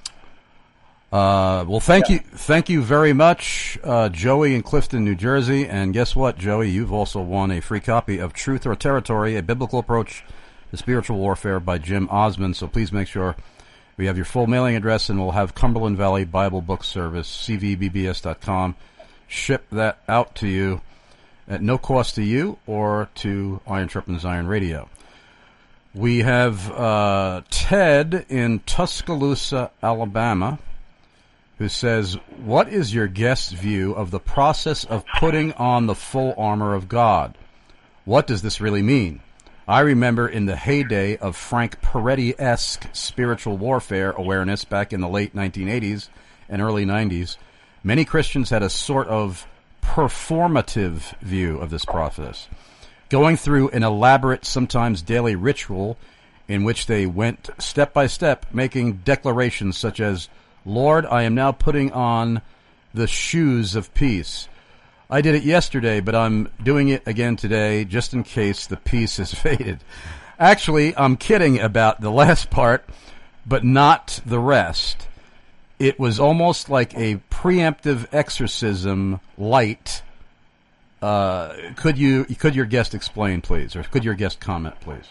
Well, thank you very much, Joey in Clifton, New Jersey. And guess what, Joey? You've also won a free copy of Truth or Territory, A Biblical Approach to Spiritual Warfare by Jim Osmond. So please make sure we have your full mailing address, and we'll have Cumberland Valley Bible Book Service, cvbbs.com, ship that out to you at no cost to you or to Iron Sharpens Iron Radio. We have Ted in Tuscaloosa, Alabama, who says, what is your guest's view of the process of putting on the full armor of God? What does this really mean? I remember in the heyday of Frank Peretti-esque spiritual warfare awareness back in the late 1980s and early 90s, many Christians had a sort of performative view of this process, going through an elaborate, sometimes daily ritual in which they went step by step, making declarations such as, Lord, I am now putting on the shoes of peace. I did it yesterday, but I'm doing it again today just in case the peace has faded. Actually, I'm kidding about the last part, but not the rest. It was almost like a preemptive exorcism light. Could your guest explain, please, or could your guest comment, please?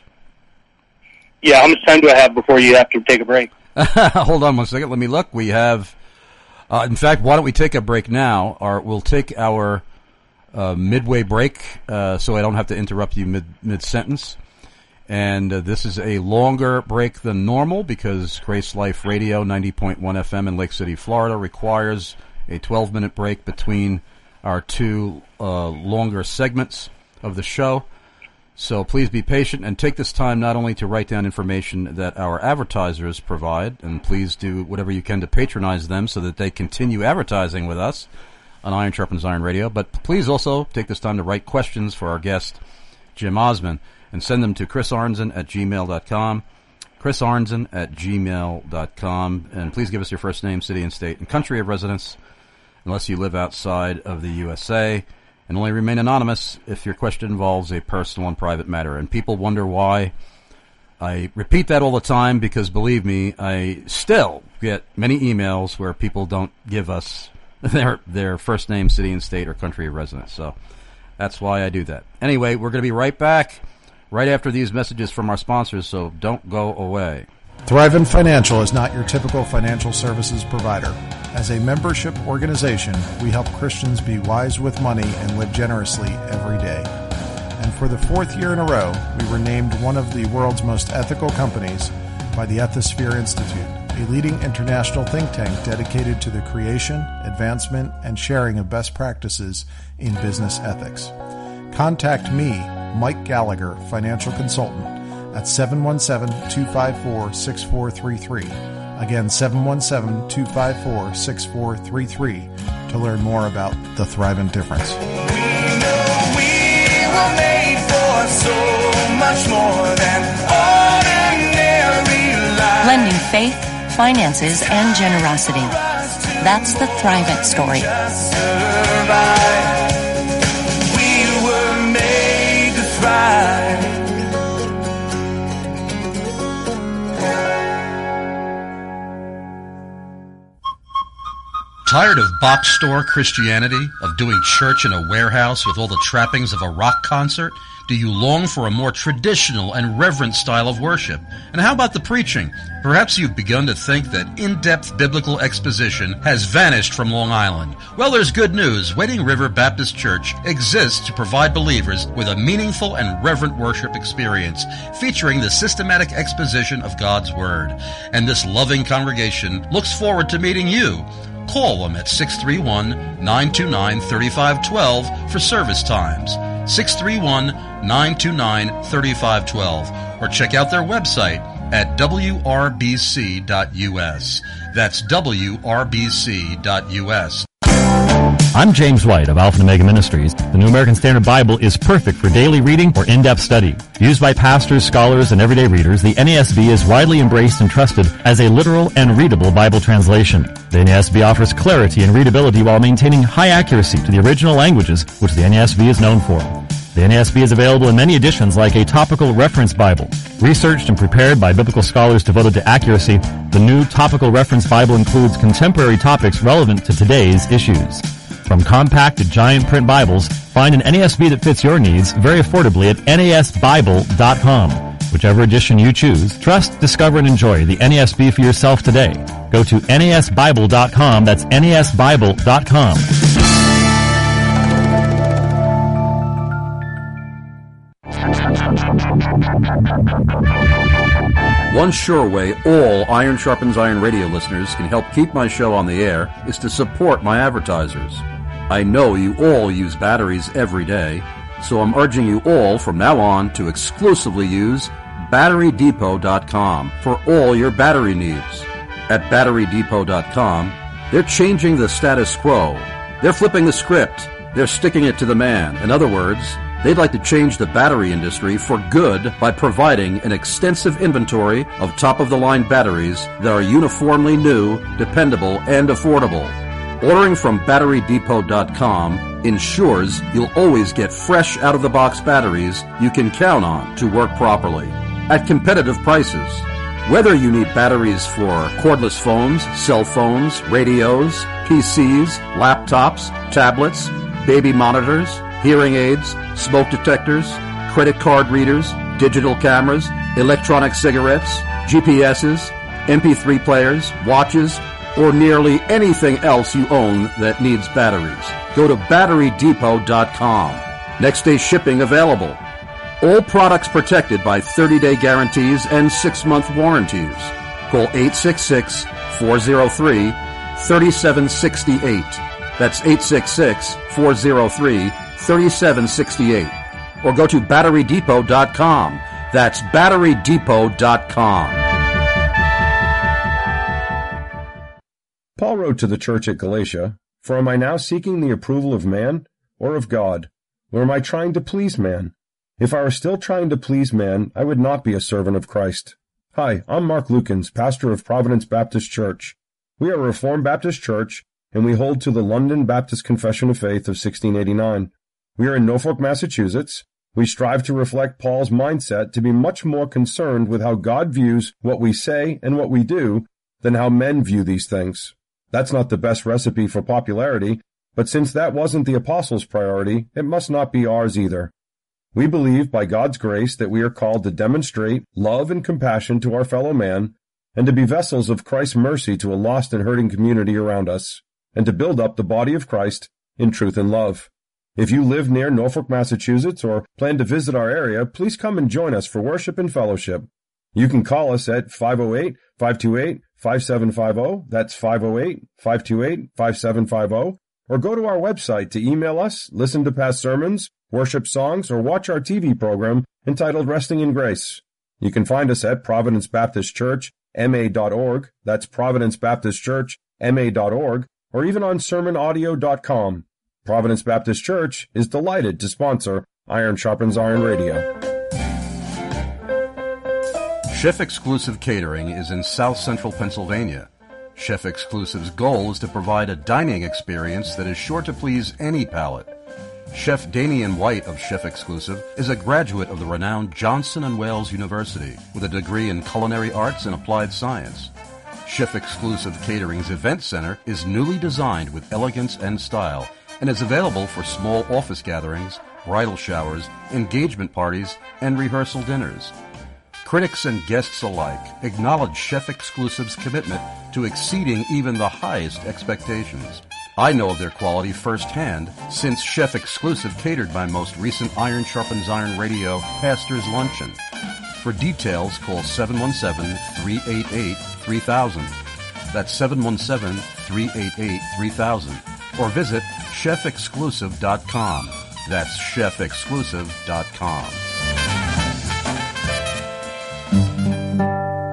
Yeah, how much time do I have before you have to take a break? Hold on one second. Let me look. We have, in fact, why don't we take a break now? We'll take our midway break so I don't have to interrupt you mid-sentence. And this is a longer break than normal because Grace Life Radio 90.1 FM in Lake City, Florida requires a 12-minute break between our two longer segments of the show. So please be patient and take this time not only to write down information that our advertisers provide, and please do whatever you can to patronize them so that they continue advertising with us on Iron Sharpens Iron Radio, but please also take this time to write questions for our guest, Jim Osmond, and send them to chrisarnzen@gmail.com, chrisarnzen@gmail.com, and please give us your first name, city and state, and country of residence, unless you live outside of the USA, and only remain anonymous if your question involves a personal and private matter. And people wonder why I repeat that all the time, because believe me, I still get many emails where people don't give us their first name, city and state, or country of residence. So that's why I do that. Anyway, we're going to be right back right after these messages from our sponsors, so don't go away. Thrivent Financial is not your typical financial services provider. As a membership organization, we help Christians be wise with money and live generously every day. And for the fourth year in a row, we were named one of the world's most ethical companies by the Ethisphere Institute, a leading international think tank dedicated to the creation, advancement, and sharing of best practices in business ethics. Contact me, Mike Gallagher, financial consultant, at 717-254-6433. Again, 717-254-6433 to learn more about the Thrivent difference. We know we were made for so much more than ordinary life. Blending faith, finances, and generosity. That's the Thrivent story. We were made to thrive. Tired of box store Christianity, of doing church in a warehouse with all the trappings of a rock concert? Do you long for a more traditional and reverent style of worship? And how about the preaching? Perhaps you've begun to think that in-depth biblical exposition has vanished from Long Island. Well, there's good news. Wading River Baptist Church exists to provide believers with a meaningful and reverent worship experience featuring the systematic exposition of God's Word. And this loving congregation looks forward to meeting you. Call them at 631-929-3512 for service times. 631-929-3512. Or check out their website, at wrbc.us. That's wrbc.us. I'm James White of Alpha and Omega Ministries. The New American Standard Bible is perfect for daily reading or in-depth study. Used by pastors, scholars, and everyday readers, the NASB is widely embraced and trusted as a literal and readable Bible translation. The NASB offers clarity and readability while maintaining high accuracy to the original languages, which the NASB is known for. The NASB is available in many editions like a topical reference Bible. Researched and prepared by biblical scholars devoted to accuracy, the new topical reference Bible includes contemporary topics relevant to today's issues. From compact to giant print Bibles, find an NASB that fits your needs very affordably at NASBible.com. Whichever edition you choose, trust, discover, and enjoy the NASB for yourself today. Go to NASBible.com. That's NASBible.com. One sure way all Iron Sharpens Iron radio listeners can help keep my show on the air is to support my advertisers. I know you all use batteries every day, so I'm urging you all from now on to exclusively use BatteryDepot.com for all your battery needs. At BatteryDepot.com, they're changing the status quo. They're flipping the script. They're sticking it to the man. In other words, they'd like to change the battery industry for good by providing an extensive inventory of top-of-the-line batteries that are uniformly new, dependable, and affordable. Ordering from BatteryDepot.com ensures you'll always get fresh out-of-the-box batteries you can count on to work properly at competitive prices. Whether you need batteries for cordless phones, cell phones, radios, PCs, laptops, tablets, baby monitors, hearing aids, smoke detectors, credit card readers, digital cameras, electronic cigarettes, GPSs, MP3 players, watches, or nearly anything else you own that needs batteries, go to BatteryDepot.com. Next day shipping available. All products protected by 30-day guarantees and 6-month warranties. Call 866-403-3768. That's 866-403-3768. Or go to BatteryDepot.com. That's BatteryDepot.com. Paul wrote to the church at Galatia, "For am I now seeking the approval of man or of God? Or am I trying to please man? If I were still trying to please man, I would not be a servant of Christ." Hi, I'm Mark Lukens, pastor of Providence Baptist Church. We are a Reformed Baptist church, and we hold to the London Baptist Confession of Faith of 1689. We are in Norfolk, Massachusetts. We strive to reflect Paul's mindset to be much more concerned with how God views what we say and what we do than how men view these things. That's not the best recipe for popularity, but since that wasn't the apostles' priority, it must not be ours either. We believe by God's grace that we are called to demonstrate love and compassion to our fellow man, and to be vessels of Christ's mercy to a lost and hurting community around us, and to build up the body of Christ in truth and love. If you live near Norfolk, Massachusetts, or plan to visit our area, please come and join us for worship and fellowship. You can call us at 508-528-5750, that's 508-528-5750, or go to our website to email us, listen to past sermons, worship songs, or watch our TV program entitled Resting in Grace. You can find us at Providence Baptist Church, ma.org, that's Providence Baptist Church, ma.org, or even on sermonaudio.com. Providence Baptist Church is delighted to sponsor Iron Sharpens Iron Radio. Chef Exclusive Catering is in South Central Pennsylvania. Chef Exclusive's goal is to provide a dining experience that is sure to please any palate. Chef Damian White of Chef Exclusive is a graduate of the renowned Johnson & Wales University with a degree in culinary arts and applied science. Chef Exclusive Catering's event center is newly designed with elegance and style and is available for small office gatherings, bridal showers, engagement parties, and rehearsal dinners. Critics and guests alike acknowledge Chef Exclusive's commitment to exceeding even the highest expectations. I know of their quality firsthand since Chef Exclusive catered my most recent Iron Sharpens Iron Radio Pastor's Luncheon. For details, call 717-388-3000. That's 717-388-3000. Or visit chefexclusive.com. That's chefexclusive.com.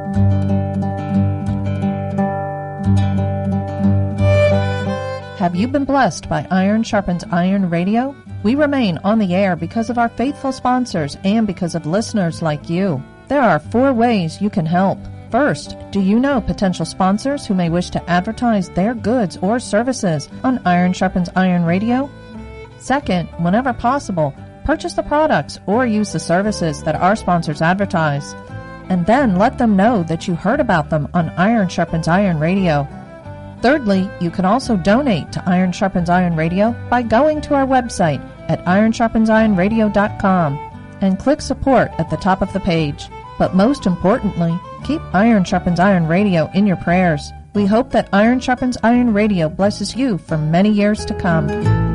Have you been blessed by Iron Sharpens Iron Radio? We remain on the air because of our faithful sponsors and because of listeners like you. There are 4 ways you can help. First, do you know potential sponsors who may wish to advertise their goods or services on Iron Sharpens Iron Radio? Second, whenever possible, purchase the products or use the services that our sponsors advertise. And then let them know that you heard about them on Iron Sharpens Iron Radio. Thirdly, you can also donate to Iron Sharpens Iron Radio by going to our website at ironsharpensironradio.com and click support at the top of the page. But most importantly, keep Iron Sharpens Iron Radio in your prayers. We hope that Iron Sharpens Iron Radio blesses you for many years to come.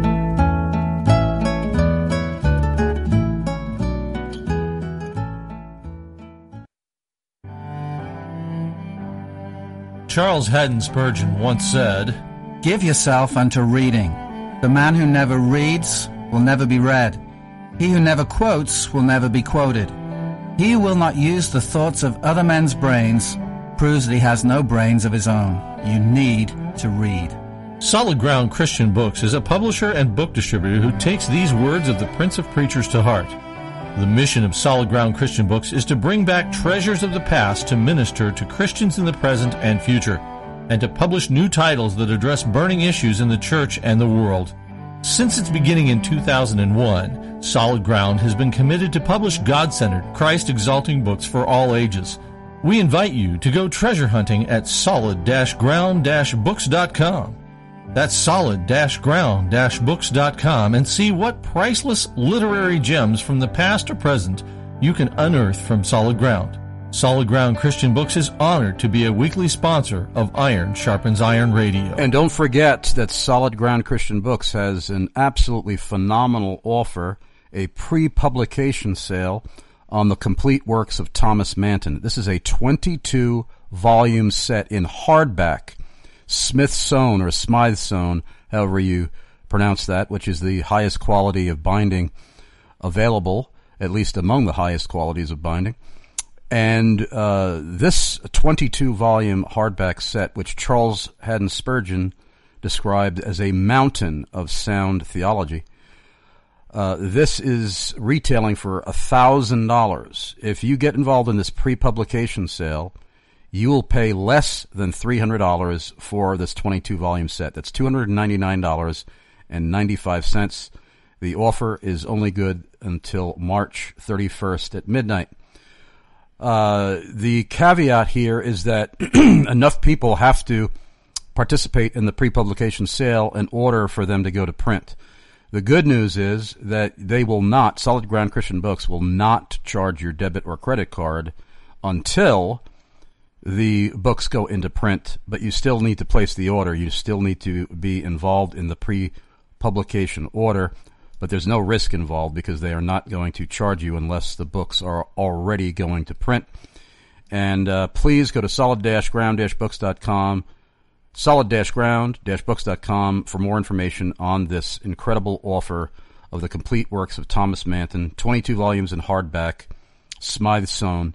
Charles Haddon Spurgeon once said, "Give yourself unto reading. The man who never reads will never be read. He who never quotes will never be quoted. He who will not use the thoughts of other men's brains proves that he has no brains of his own. You need to read." Solid Ground Christian Books is a publisher and book distributor who takes these words of the Prince of Preachers to heart. The mission of Solid Ground Christian Books is to bring back treasures of the past to minister to Christians in the present and future, and to publish new titles that address burning issues in the church and the world. Since its beginning in 2001, Solid Ground has been committed to publish God-centered, Christ-exalting books for all ages. We invite you to go treasure hunting at solid-ground-books.com. That's solid-ground-books.com, and see what priceless literary gems from the past or present you can unearth from Solid Ground. Solid Ground Christian Books is honored to be a weekly sponsor of Iron Sharpens Iron Radio. And don't forget that Solid Ground Christian Books has an absolutely phenomenal offer, a pre-publication sale on the complete works of Thomas Manton. This is a 22-volume set in hardback, Smithsonian or Smythsonian, however you pronounce that, which is the highest quality of binding available, at least among the highest qualities of binding. And this 22-volume hardback set, which Charles Haddon Spurgeon described as a mountain of sound theology, this is retailing for $1,000. If you get involved in this pre-publication sale, you will pay less than $300 for this 22-volume set. That's $299.95. The offer is only good until March 31st at midnight. The caveat here is that enough people have to participate in the pre-publication sale in order for them to go to print. The good news is that they will not, Solid Ground Christian Books will not charge your debit or credit card until the books go into print, but you still need to place the order. You still need to be involved in the pre-publication order, but there's no risk involved because they are not going to charge you unless the books are already going to print. And please go to solid-ground-books.com, solid-ground-books.com for more information on this incredible offer of the complete works of Thomas Manton, 22 volumes in hardback, Smythsonian.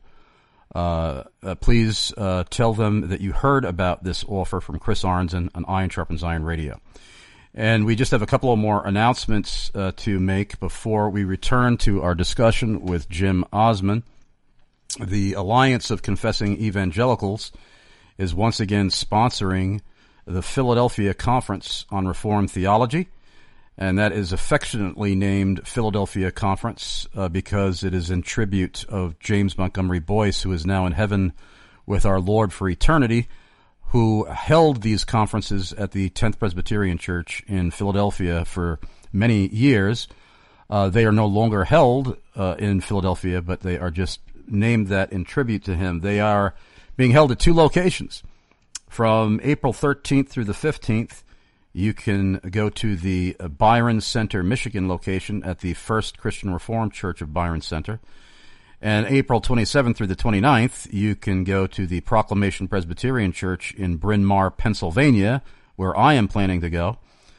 Please tell them that you heard about this offer from Chris Arnzen on Iron Sharpens Iron Radio. And we just have a couple of more announcements to make before we return to our discussion with Jim Osman. The Alliance of Confessing Evangelicals is once again sponsoring the Philadelphia Conference on Reformed Theology, and that is affectionately named Philadelphia Conference because it is in tribute of James Montgomery Boyce, who is now in heaven with our Lord for eternity, who held these conferences at the 10th Presbyterian Church in Philadelphia for many years. They are no longer held in Philadelphia, but they are just named that in tribute to him. They are being held at 2 locations. From April 13th through the 15th, you can go to the Byron Center, Michigan location at the First Christian Reformed Church of Byron Center. And April 27th through the 29th, you can go to the Proclamation Presbyterian Church in Bryn Mawr, Pennsylvania, where I am planning to go.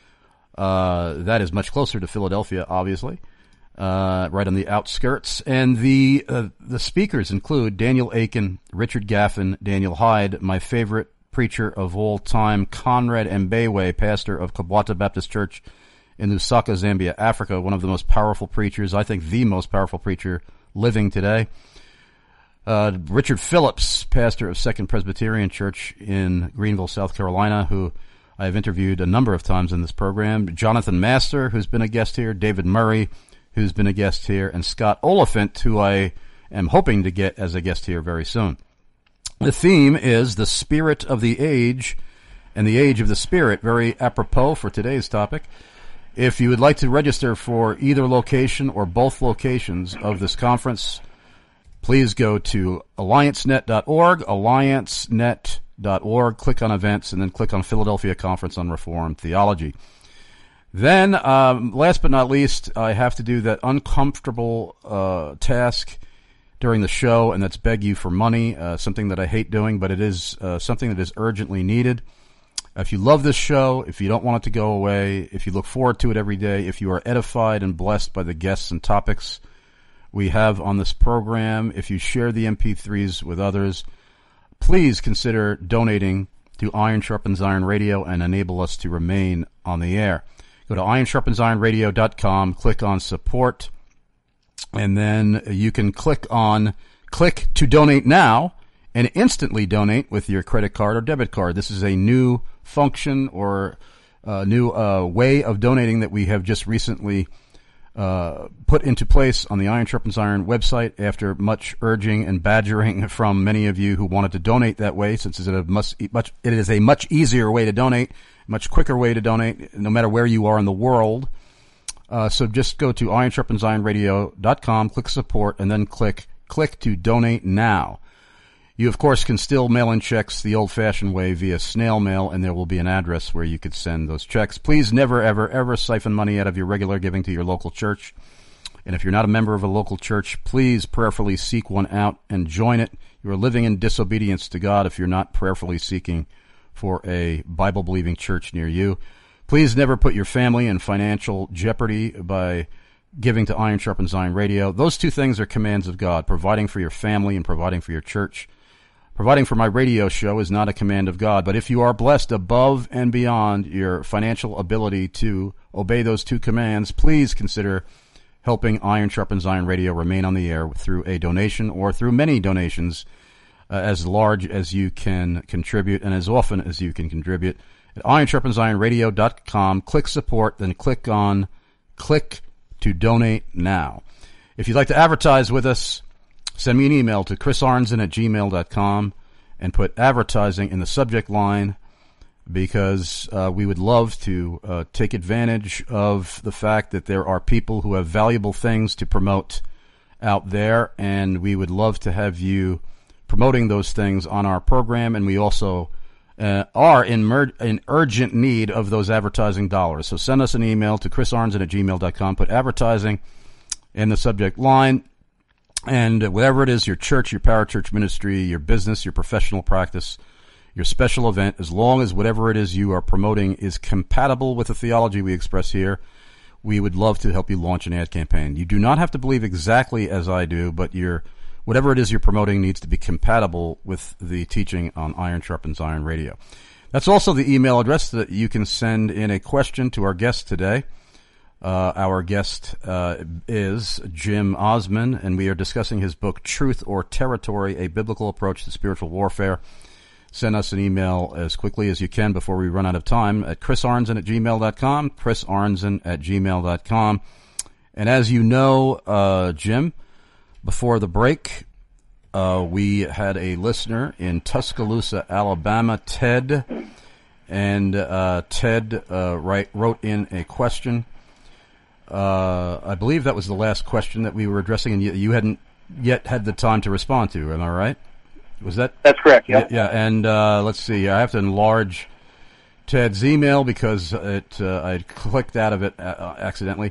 That is much closer to Philadelphia, obviously, right on the outskirts. And the speakers include Daniel Aiken, Richard Gaffin, Daniel Hyde, my favorite preacher of all time, Conrad Mbewe, pastor of Kabwata Baptist Church in Lusaka, Zambia, Africa, one of the most powerful preachers, I think the most powerful preacher living today. Richard Phillips, pastor of Second Presbyterian Church in Greenville, South Carolina, who I have interviewed a number of times in this program. Jonathan Master, who's been a guest here. David Murray, who's been a guest here. And Scott Oliphant, who I am hoping to get as a guest here very soon. The theme is the spirit of the age and the age of the spirit, very apropos for today's topic. If you would like to register for either location or both locations of this conference, please go to alliancenet.org, alliancenet.org, click on events, and then click on Philadelphia Conference on Reformed Theology. Then, last but not least, I have to do that uncomfortable task during the show, and that's beg you for money, something that I hate doing, but it is something that is urgently needed. If you love this show, if you don't want it to go away, if you look forward to it every day, if you are edified and blessed by the guests and topics we have on this program, if you share the MP3s with others, please consider donating to Iron Sharpens Iron Radio and enable us to remain on the air. Go to ironsharpensironradio.com, click on support, and then you can click to donate now and instantly donate with your credit card or debit card. This is a new function or new way of donating that we have just recently put into place on the Iron Sharpens Iron website after much urging and badgering from many of you who wanted to donate that way, since it is a much easier way to donate, much quicker way to donate, no matter where you are in the world. So just go to ironsharpensironradio.com, click support, and then click to donate now. You, of course, can still mail in checks the old-fashioned way via snail mail, and there will be an address where you could send those checks. Please never, ever, ever siphon money out of your regular giving to your local church. And if you're not a member of a local church, please prayerfully seek one out and join it. You are living in disobedience to God if you're not prayerfully seeking for a Bible-believing church near you. Please never put your family in financial jeopardy by giving to Iron Sharpens Iron Radio. Those two things are commands of God, providing for your family and providing for your church. Providing for my radio show is not a command of God, but if you are blessed above and beyond your financial ability to obey those two commands, please consider helping Iron Sharpens Iron Radio remain on the air through a donation or through many donations, as large as you can contribute and as often as you can contribute. At ironsharpensironradio.com, click support, then click to donate now. If you'd like to advertise with us, send me an email to chrisarnson@gmail.com and put advertising in the subject line, because we would love to take advantage of the fact that there are people who have valuable things to promote out there, and we would love to have you promoting those things on our program, and we also are in urgent need of those advertising dollars. So send us an email to chrisarnson@gmail.com, put advertising in the subject line, and whatever it is, your church, your parachurch ministry, your business, your professional practice, your special event, as long as whatever it is you are promoting is compatible with the theology we express here, we would love to help you launch an ad campaign. You do not have to believe exactly as I do, but whatever it is you're promoting needs to be compatible with the teaching on Iron Sharpens Iron Radio. That's also the email address that you can send in a question to our guest today. Our guest is Jim Osman, and we are discussing his book, Truth or Territory, A Biblical Approach to Spiritual Warfare. Send us an email as quickly as you can before we run out of time at chrisarnson@gmail.com, chrisarnson@gmail.com. And as you know, Jim, before the break, we had a listener in Tuscaloosa, Alabama, Ted, and Ted wrote in a question. I believe that was the last question that we were addressing, and you hadn't yet had the time to respond to. Am I right? Was that? That's correct. Yep. Yeah. And let's see. I have to enlarge Ted's email because I clicked out of it accidentally.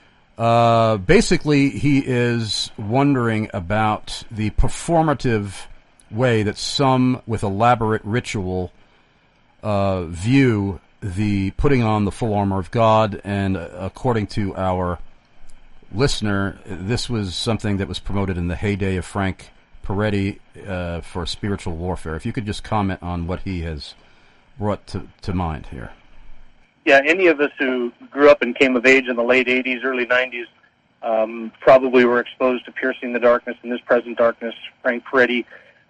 Basically, he is wondering about the performative way that some with elaborate ritual view the putting on the full armor of God, and according to our listener, this was something that was promoted in the heyday of Frank Peretti for spiritual warfare. If you could just comment on what he has brought to mind here. Yeah, any of us who grew up and came of age in the late 80s, early 90s, probably were exposed to Piercing the Darkness and This Present Darkness, Frank Peretti.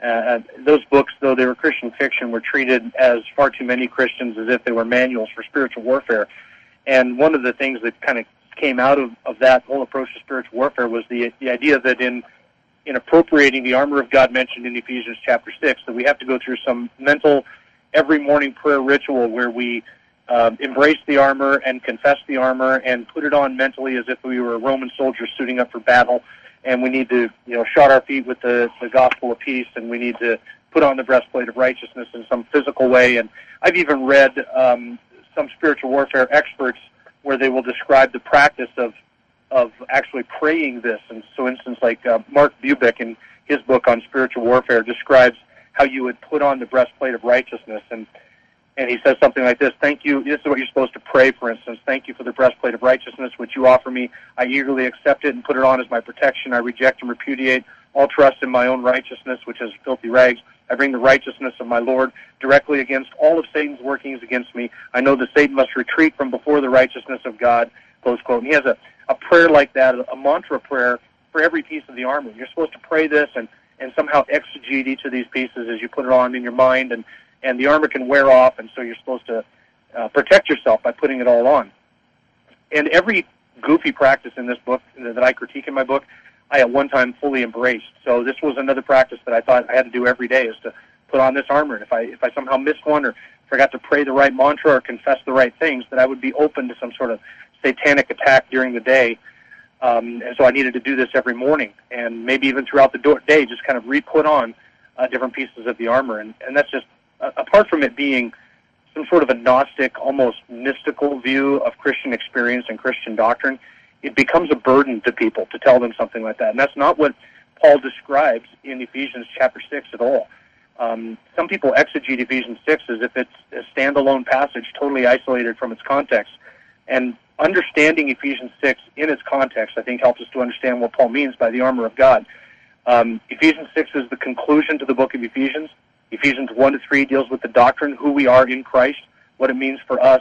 Those books, though they were Christian fiction, were treated as far too many Christians as if they were manuals for spiritual warfare. And one of the things that kind of came out of that whole approach to spiritual warfare was the idea that in appropriating the armor of God mentioned in Ephesians chapter 6, that we have to go through some mental every morning prayer ritual where we embrace the armor and confess the armor and put it on mentally as if we were Roman soldiers suiting up for battle. And we need to, shod our feet with the gospel of peace, and we need to put on the breastplate of righteousness in some physical way. And I've even read some spiritual warfare experts where they will describe the practice of actually praying this. And so, instance, like Mark Bubick in his book on spiritual warfare describes how you would put on the breastplate of righteousness. And he says something like this: thank you, this is what you're supposed to pray, for instance. Thank you for the breastplate of righteousness which you offer me. I eagerly accept it and put it on as my protection. I reject and repudiate all trust in my own righteousness, which is filthy rags. I bring the righteousness of my Lord directly against all of Satan's workings against me. I know that Satan must retreat from before the righteousness of God, close quote. And he has a prayer like that, a mantra prayer for every piece of the armor. You're supposed to pray this and somehow exegete each of these pieces as you put it on in your mind, and the armor can wear off, and so you're supposed to protect yourself by putting it all on. And every goofy practice in this book that I critique in my book, I at one time fully embraced. So this was another practice that I thought I had to do every day, is to put on this armor. And if I somehow missed one or forgot to pray the right mantra or confess the right things, that I would be open to some sort of satanic attack during the day. And so I needed to do this every morning, and maybe even throughout the day, just kind of re-put on different pieces of the armor. And that's just, apart from it being some sort of a Gnostic, almost mystical view of Christian experience and Christian doctrine, it becomes a burden to people to tell them something like that. And that's not what Paul describes in Ephesians chapter 6 at all. Some people exegete Ephesians 6 as if it's a standalone passage, totally isolated from its context. And understanding Ephesians 6 in its context, I think, helps us to understand what Paul means by the armor of God. Ephesians 6 is the conclusion to the book of Ephesians. Ephesians 1-3 deals with the doctrine, who we are in Christ, what it means for us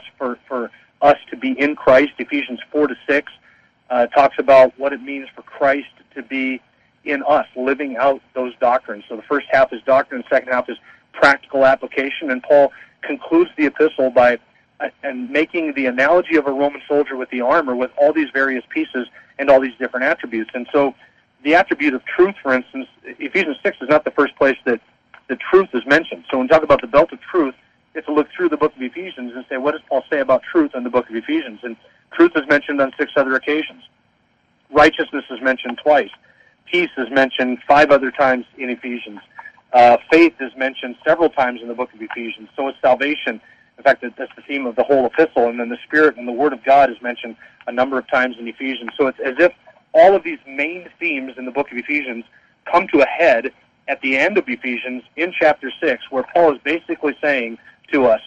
to be in Christ. Ephesians 4-6 talks about what it means for Christ to be in us, living out those doctrines. So the first half is doctrine, the second half is practical application, and Paul concludes the epistle by making the analogy of a Roman soldier with the armor, with all these various pieces and all these different attributes. And so the attribute of truth, for instance, Ephesians 6 is not the first place that the truth is mentioned. So when we talk about the belt of truth, you have to look through the book of Ephesians and say, what does Paul say about truth in the book of Ephesians? And truth is mentioned on 6 other occasions. Righteousness is mentioned twice. Peace is mentioned 5 other times in Ephesians. Faith is mentioned several times in the book of Ephesians. So is salvation. In fact, that's the theme of the whole epistle. And then the Spirit and the Word of God is mentioned a number of times in Ephesians. So it's as if all of these main themes in the book of Ephesians come to a head at the end of Ephesians in chapter 6, where Paul is basically saying to us,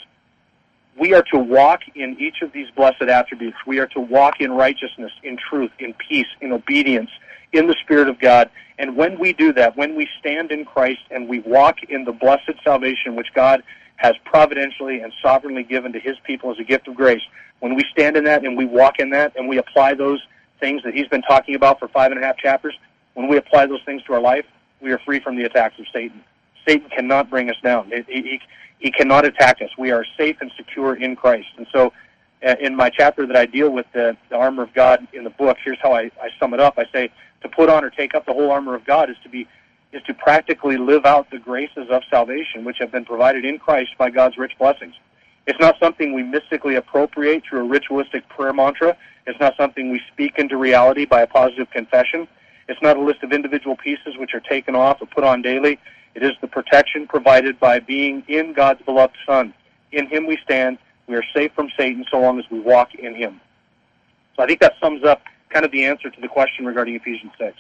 we are to walk in each of these blessed attributes. We are to walk in righteousness, in truth, in peace, in obedience, in the Spirit of God. And when we do that, when we stand in Christ and we walk in the blessed salvation which God has providentially and sovereignly given to His people as a gift of grace, when we stand in that and we walk in that and we apply those things that he's been talking about for 5.5 chapters, when we apply those things to our life, we are free from the attacks of Satan. Satan cannot bring us down. He cannot attack us. We are safe and secure in Christ. And so in my chapter that I deal with the armor of God in the book, here's how I sum it up. I say to put on or take up the whole armor of God is to practically live out the graces of salvation which have been provided in Christ by God's rich blessings. It's not something we mystically appropriate through a ritualistic prayer mantra. It's not something we speak into reality by a positive confession. It's not a list of individual pieces which are taken off or put on daily. It is the protection provided by being in God's beloved Son. In Him we stand. We are safe from Satan so long as we walk in Him. So I think that sums up kind of the answer to the question regarding Ephesians 6.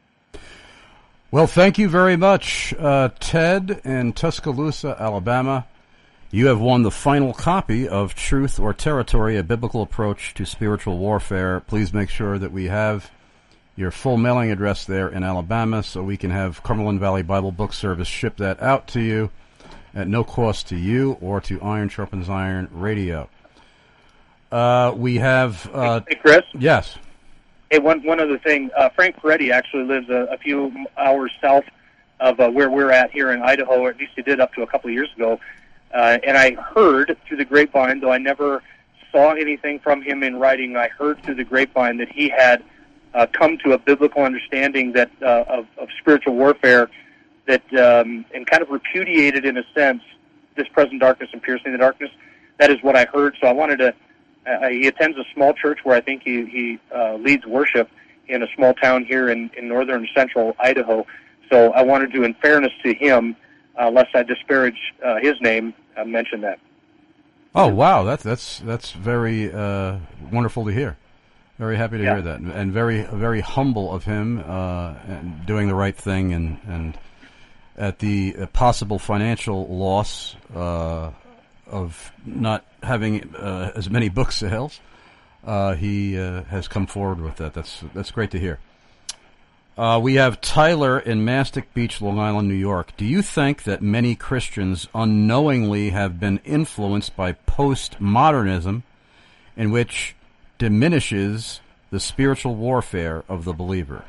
Well, thank you very much, Ted in Tuscaloosa, Alabama. You have won the final copy of Truth or Territory, A Biblical Approach to Spiritual Warfare. Please make sure that we have your full mailing address there in Alabama so we can have Cumberland Valley Bible Book Service ship that out to you at no cost to you or to Iron Sharpens Iron Radio. We have... hey, Chris? Yes. Hey, one other thing. Frank Peretti actually lives a few hours south of where we're at here in Idaho, or at least he did up to a couple of years ago. And I heard through the grapevine, though I never saw anything from him in writing, I heard through the grapevine that he had come to a biblical understanding that of spiritual warfare that and kind of repudiated, in a sense, this present darkness and piercing the darkness. That is what I heard. So I wanted to... he attends a small church where I think he leads worship in a small town here in northern central Idaho. So I wanted to, in fairness to him, lest I disparage his name, mention that. Oh, wow, that's very wonderful to hear. Very happy to hear that, and very humble of him, and doing the right thing, and at the possible financial loss of not having as many book sales, he has come forward with that. That's great to hear. We have Tyler in Mastic Beach, Long Island, New York. Do you think that many Christians unknowingly have been influenced by postmodernism, in which diminishes the spiritual warfare of the believer?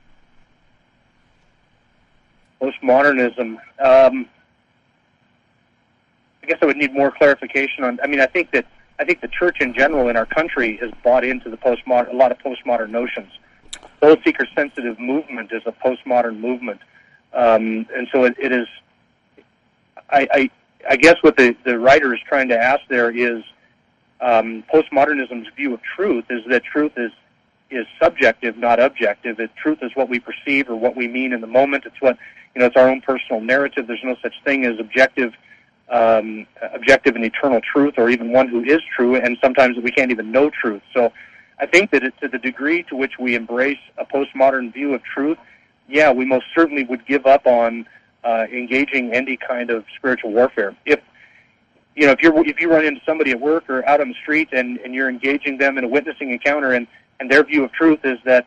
Postmodernism. I guess I would need more clarification on. I mean, I think the church in general in our country has bought into a lot of postmodern notions. The whole seeker-sensitive movement is a postmodern movement, and so it is. I guess what the writer is trying to ask there is postmodernism's view of truth is that truth is subjective, not objective. Truth is what we perceive or what we mean in the moment. It's what it's our own personal narrative. There's no such thing as objective and eternal truth, or even one who is true. And sometimes we can't even know truth. So I think that to the degree to which we embrace a postmodern view of truth, yeah, we most certainly would give up on engaging any kind of spiritual warfare. If you run into somebody at work or out on the street and you're engaging them in a witnessing encounter, and their view of truth is that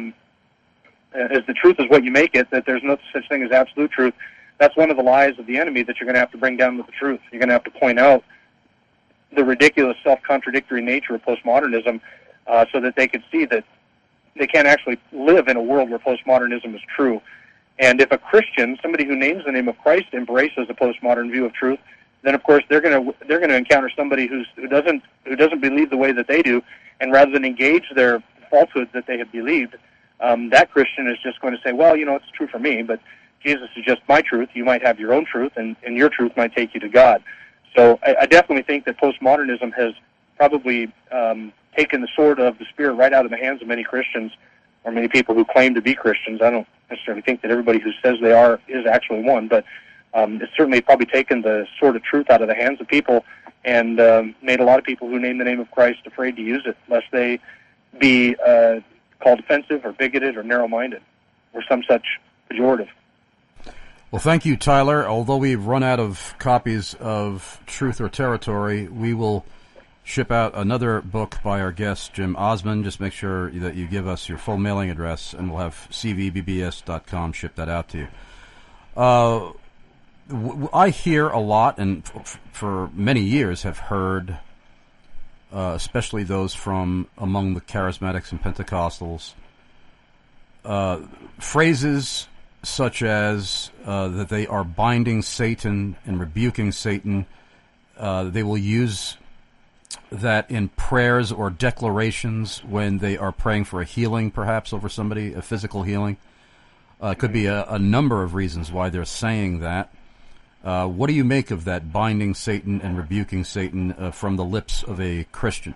as the truth is what you make it, that there's no such thing as absolute truth, that's one of the lies of the enemy that you're going to have to bring down with the truth. You're going to have to point out the ridiculous, self-contradictory nature of postmodernism, so that they could see that they can't actually live in a world where postmodernism is true. And if a Christian, somebody who names the name of Christ, embraces a postmodern view of truth, then of course they're going to encounter somebody who doesn't believe the way that they do, and rather than engage their falsehoods that they have believed, that Christian is just going to say, well, it's true for me, but Jesus is just my truth. You might have your own truth, and your truth might take you to God. So I definitely think that postmodernism has probably taken the sword of the Spirit right out of the hands of many Christians, or many people who claim to be Christians. I don't necessarily think that everybody who says they are is actually one, but it's certainly probably taken the sword of truth out of the hands of people and made a lot of people who name the name of Christ afraid to use it, lest they be called offensive or bigoted or narrow-minded or some such pejorative. Well, thank you, Tyler. Although we've run out of copies of Truth or Territory, we will ship out another book by our guest, Jim Osmond. Just make sure that you give us your full mailing address, and we'll have cvbbs.com ship that out to you. I hear a lot, and for many years have heard, especially those from among the charismatics and Pentecostals, phrases such as that they are binding Satan and rebuking Satan. They will use that in prayers or declarations when they are praying for a healing, perhaps over somebody, a physical healing. It could be a number of reasons why they're saying that. What do you make of that binding Satan and rebuking Satan from the lips of a Christian?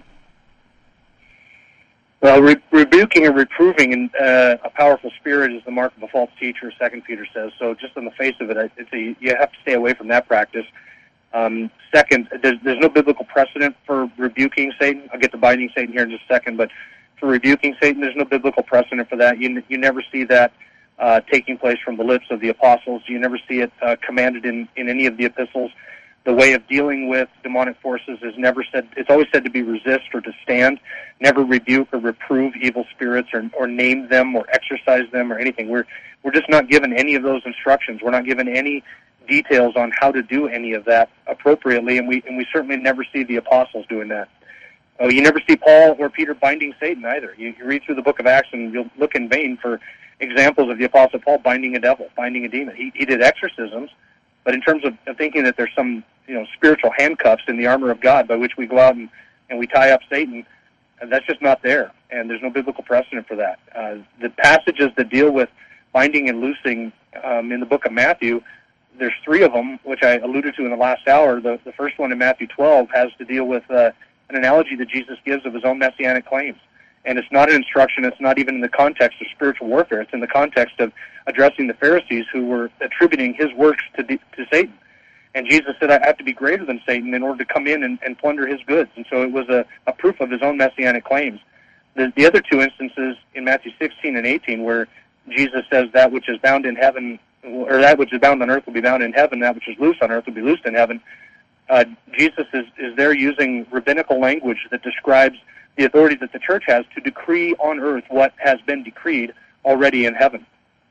Well, rebuking and reproving a powerful spirit is the mark of a false teacher, 2 Peter says. So just on the face of it, you have to stay away from that practice. Second, there's no biblical precedent for rebuking Satan. I'll get to binding Satan here in just a second, but for rebuking Satan, there's no biblical precedent for that. You never see that taking place from the lips of the apostles. You never see it commanded in any of the epistles. The way of dealing with demonic forces is it's always said to be resist or to stand, never rebuke or reprove evil spirits or name them or exorcise them or anything. We're just not given any of those instructions. We're not given any details on how to do any of that appropriately, and we certainly never see the apostles doing that. You never see Paul or Peter binding Satan either. You read through the book of Acts and you'll look in vain for examples of the apostle Paul binding a devil, binding a demon. He did exorcisms, but in terms of thinking that there's some spiritual handcuffs in the armor of God by which we go out and we tie up Satan, that's just not there, and there's no biblical precedent for that. The passages that deal with binding and loosing in the book of Matthew, there's 3 of them, which I alluded to in the last hour. The first one in Matthew 12 has to deal with an analogy that Jesus gives of his own messianic claims. And it's not an instruction, it's not even in the context of spiritual warfare, it's in the context of addressing the Pharisees who were attributing his works to Satan. And Jesus said, I have to be greater than Satan in order to come in and plunder his goods. And so it was a proof of his own messianic claims. The other 2 instances in Matthew 16 and 18 where Jesus says that which is bound in heaven, or that which is bound on earth will be bound in heaven, that which is loose on earth will be loosed in heaven. Jesus is there using rabbinical language that describes the authority that the church has to decree on earth what has been decreed already in heaven.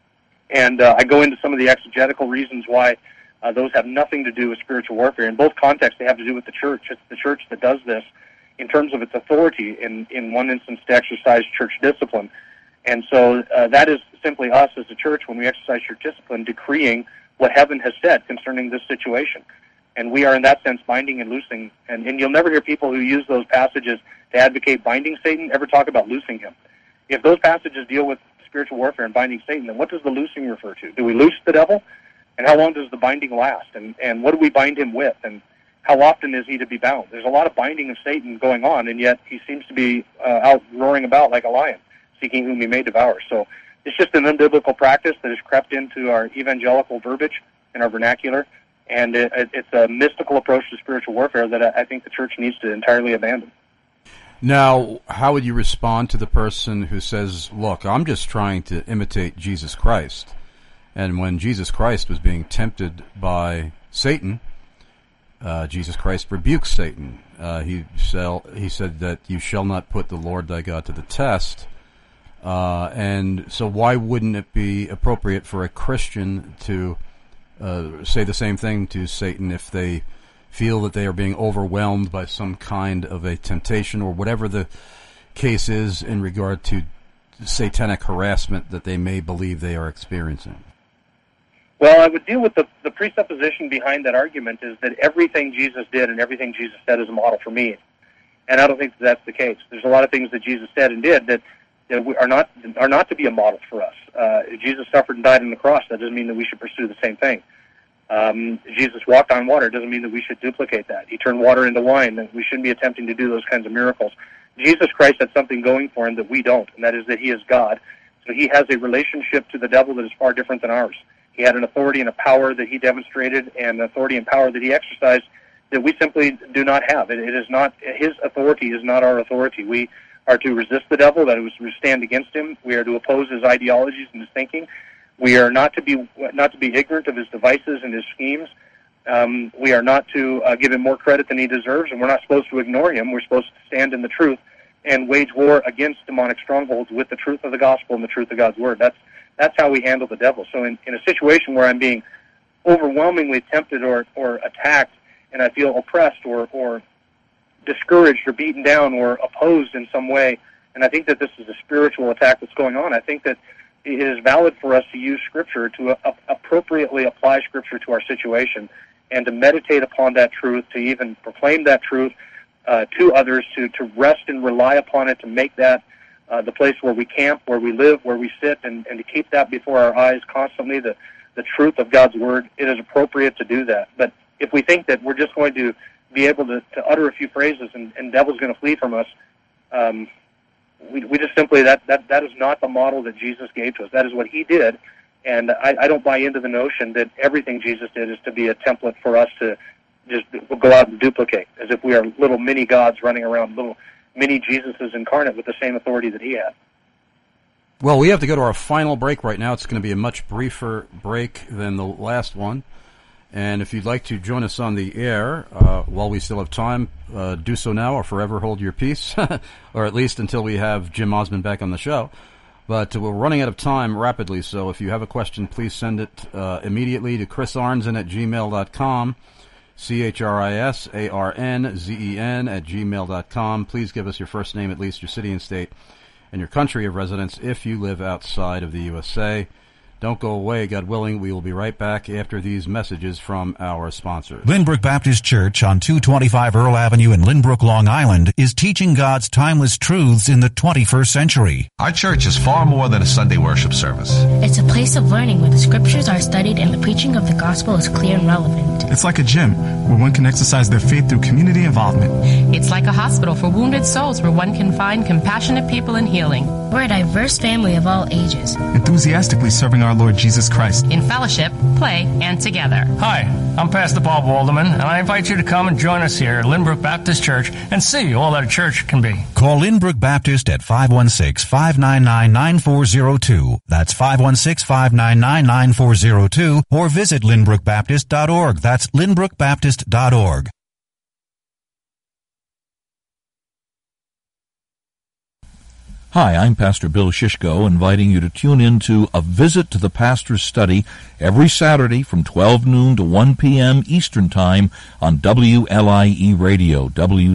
And I go into some of the exegetical reasons why those have nothing to do with spiritual warfare. In both contexts, they have to do with the church. It's the church that does this in terms of its authority, in one instance to exercise church discipline. And so that is simply us as a church, when we exercise church discipline, decreeing what heaven has said concerning this situation. And we are, in that sense, binding and loosing. And you'll never hear people who use those passages to advocate binding Satan ever talk about loosing him. If those passages deal with spiritual warfare and binding Satan, then what does the loosing refer to? Do we loose the devil? And how long does the binding last? And what do we bind him with? And how often is he to be bound? There's a lot of binding of Satan going on, and yet he seems to be out roaring about like a lion, seeking whom he may devour. So it's just an unbiblical practice that has crept into our evangelical verbiage and our vernacular, and it's a mystical approach to spiritual warfare that I think the church needs to entirely abandon. Now, how would you respond to the person who says, look, I'm just trying to imitate Jesus Christ, and when Jesus Christ was being tempted by Satan, Jesus Christ rebuked Satan. He said that you shall not put the Lord thy God to the test. And so why wouldn't it be appropriate for a Christian to say the same thing to Satan if they feel that they are being overwhelmed by some kind of a temptation or whatever the case is in regard to satanic harassment that they may believe they are experiencing? Well, I would deal with the presupposition behind that argument is that everything Jesus did and everything Jesus said is a model for me. And I don't think that's the case. There's a lot of things that Jesus said and did that are not to be a model for us. Jesus suffered and died on the cross. That doesn't mean that we should pursue the same thing. Jesus walked on water. It doesn't mean that we should duplicate that. He turned water into wine. That we shouldn't be attempting to do those kinds of miracles. Jesus Christ had something going for him that we don't, and that is that he is God. So he has a relationship to the devil that is far different than ours. He had an authority and a power that he demonstrated, and authority and power that he exercised that we simply do not have. It is not, his authority is not our authority. We are to resist the devil, that is, to stand against him. We are to oppose his ideologies and his thinking. We are not to be ignorant of his devices and his schemes. We are not to give him more credit than he deserves, and we're not supposed to ignore him. We're supposed to stand in the truth and wage war against demonic strongholds with the truth of the gospel and the truth of God's word. That's how we handle the devil. So in a situation where I'm being overwhelmingly tempted or attacked, and I feel oppressed or discouraged or beaten down or opposed in some way, and I think that this is a spiritual attack that's going on, I think that it is valid for us to use Scripture to appropriately apply Scripture to our situation and to meditate upon that truth, to even proclaim that truth to others, to rest and rely upon it, to make that the place where we camp, where we live, where we sit, and to keep that before our eyes constantly, the truth of God's Word. It is appropriate to do that. But if we think that we're just going to be able to utter a few phrases and devil's going to flee from us, we just simply, that is not the model that Jesus gave to us. That is what he did, and I don't buy into the notion that everything Jesus did is to be a template for us to just go out and duplicate, as if we are little mini gods running around, little mini Jesuses incarnate with the same authority that he had. Well, we have to go to our final break right now. It's going to be a much briefer break than the last one. And if you'd like to join us on the air while we still have time, do so now or forever hold your peace, or at least until we have Jim Osmond back on the show. But we're running out of time rapidly, so if you have a question, please send it immediately to chrisarnzen@gmail.com, CHRISARNZEN@gmail.com. Please give us your first name, at least your city and state, and your country of residence if you live outside of the USA. Don't go away, God willing. We will be right back after these messages from our sponsors. Lynbrook Baptist Church on 225 Earl Avenue in Lynbrook, Long Island is teaching God's timeless truths in the 21st century. Our church is far more than a Sunday worship service. It's a place of learning where the scriptures are studied and the preaching of the gospel is clear and relevant. It's like a gym where one can exercise their faith through community involvement. It's like a hospital for wounded souls where one can find compassionate people in healing. We're a diverse family of all ages, enthusiastically serving our Lord Jesus Christ in fellowship, play, and together. Hi, I'm Pastor Bob Walderman, and I invite you to come and join us here at Lynbrook Baptist Church and see all that a church can be. Call Lynbrook Baptist at 516-599-9402. That's 516-599-9402, or visit lynbrookbaptist.org. That's lynbrookbaptist.org. Hi, I'm Pastor Bill Shishko, inviting you to tune in to A Visit to the Pastor's Study every Saturday from 12 noon to 1 p.m. Eastern Time on WLIE Radio,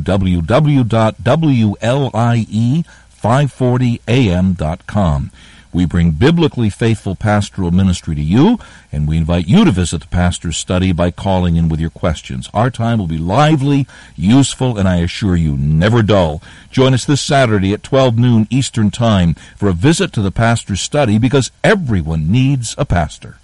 www.WLIE540am.com. We bring biblically faithful pastoral ministry to you, and we invite you to visit the Pastor's Study by calling in with your questions. Our time will be lively, useful, and I assure you, never dull. Join us this Saturday at 12 noon Eastern Time for a visit to the Pastor's Study, because everyone needs a pastor.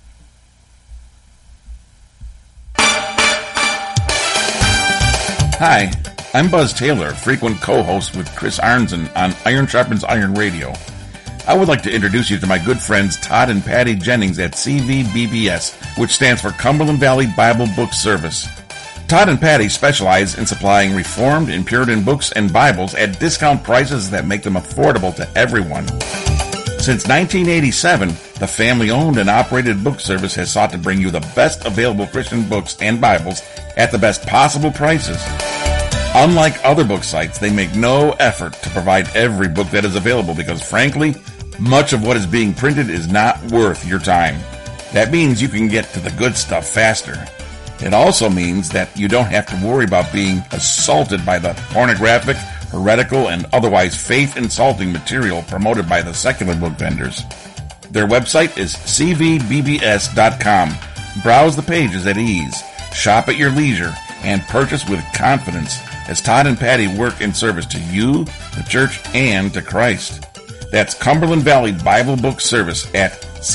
Hi, I'm Buzz Taylor, frequent co-host with Chris Arnzen on Iron Sharpens Iron Radio. I would like to introduce you to my good friends Todd and Patty Jennings at CVBBS, which stands for Cumberland Valley Bible Book Service. Todd and Patty specialize in supplying Reformed and Puritan books and Bibles at discount prices that make them affordable to everyone. Since 1987, the family-owned and operated book service has sought to bring you the best available Christian books and Bibles at the best possible prices. Unlike other book sites, they make no effort to provide every book that is available because, frankly, much of what is being printed is not worth your time. That means you can get to the good stuff faster. It also means that you don't have to worry about being assaulted by the pornographic, heretical, and otherwise faith-insulting material promoted by the secular book vendors. Their website is cvbbs.com. Browse the pages at ease, shop at your leisure, and purchase with confidence as Todd and Patty work in service to you, the church, and to Christ. That's Cumberland Valley Bible Book Service at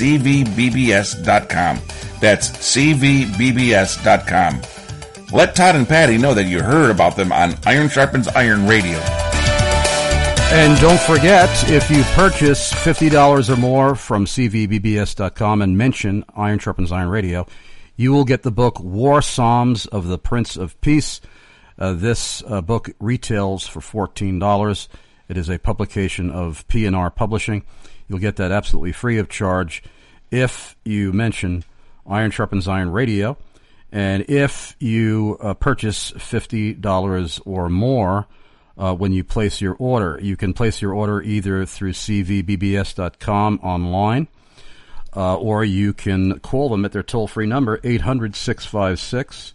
cvbbs.com. That's cvbbs.com. Let Todd and Patty know that you heard about them on Iron Sharpens Iron Radio. And don't forget, if you purchase $50 or more from cvbbs.com and mention Iron Sharpens Iron Radio, you will get the book War Psalms of the Prince of Peace. This book retails for $14. It is a publication of P&R Publishing. You'll get that absolutely free of charge if you mention Iron Sharpens Iron Radio. And if you purchase $50 or more when you place your order, you can place your order either through cvbbs.com online, or you can call them at their toll-free number, 800-656-0231,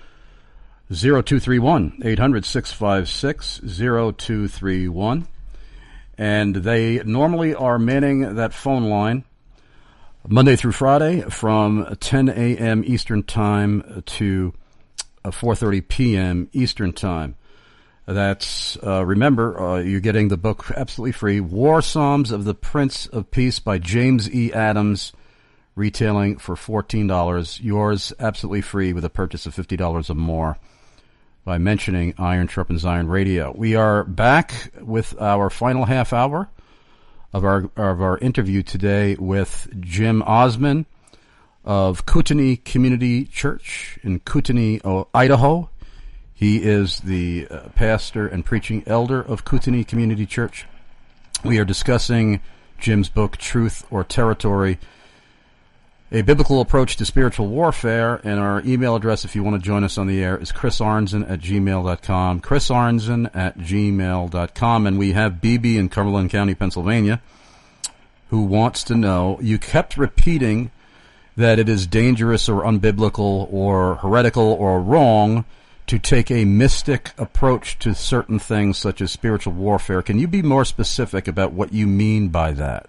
800-656-0231. And they normally are manning that phone line Monday through Friday from 10 a.m. Eastern Time to 4:30 p.m. Eastern Time. That's, remember, you're getting the book absolutely free, War Psalms of the Prince of Peace by James E. Adams, retailing for $14. Yours absolutely free with a purchase of $50 or more by mentioning Iron Sharpens Iron Radio. We are back with our final half hour of our interview today with Jim Osmond of Kootenai Community Church in Kootenai, Idaho. He is the pastor and preaching elder of Kootenai Community Church. We are discussing Jim's book, Truth or Territory. A biblical approach to spiritual warfare, and our email address, if you want to join us on the air, is chrisarnzen@gmail.com, chrisarnzen@gmail.com, and we have BB in Cumberland County, Pennsylvania, who wants to know, you kept repeating that it is dangerous or unbiblical or heretical or wrong to take a mystic approach to certain things such as spiritual warfare. Can you be more specific about what you mean by that?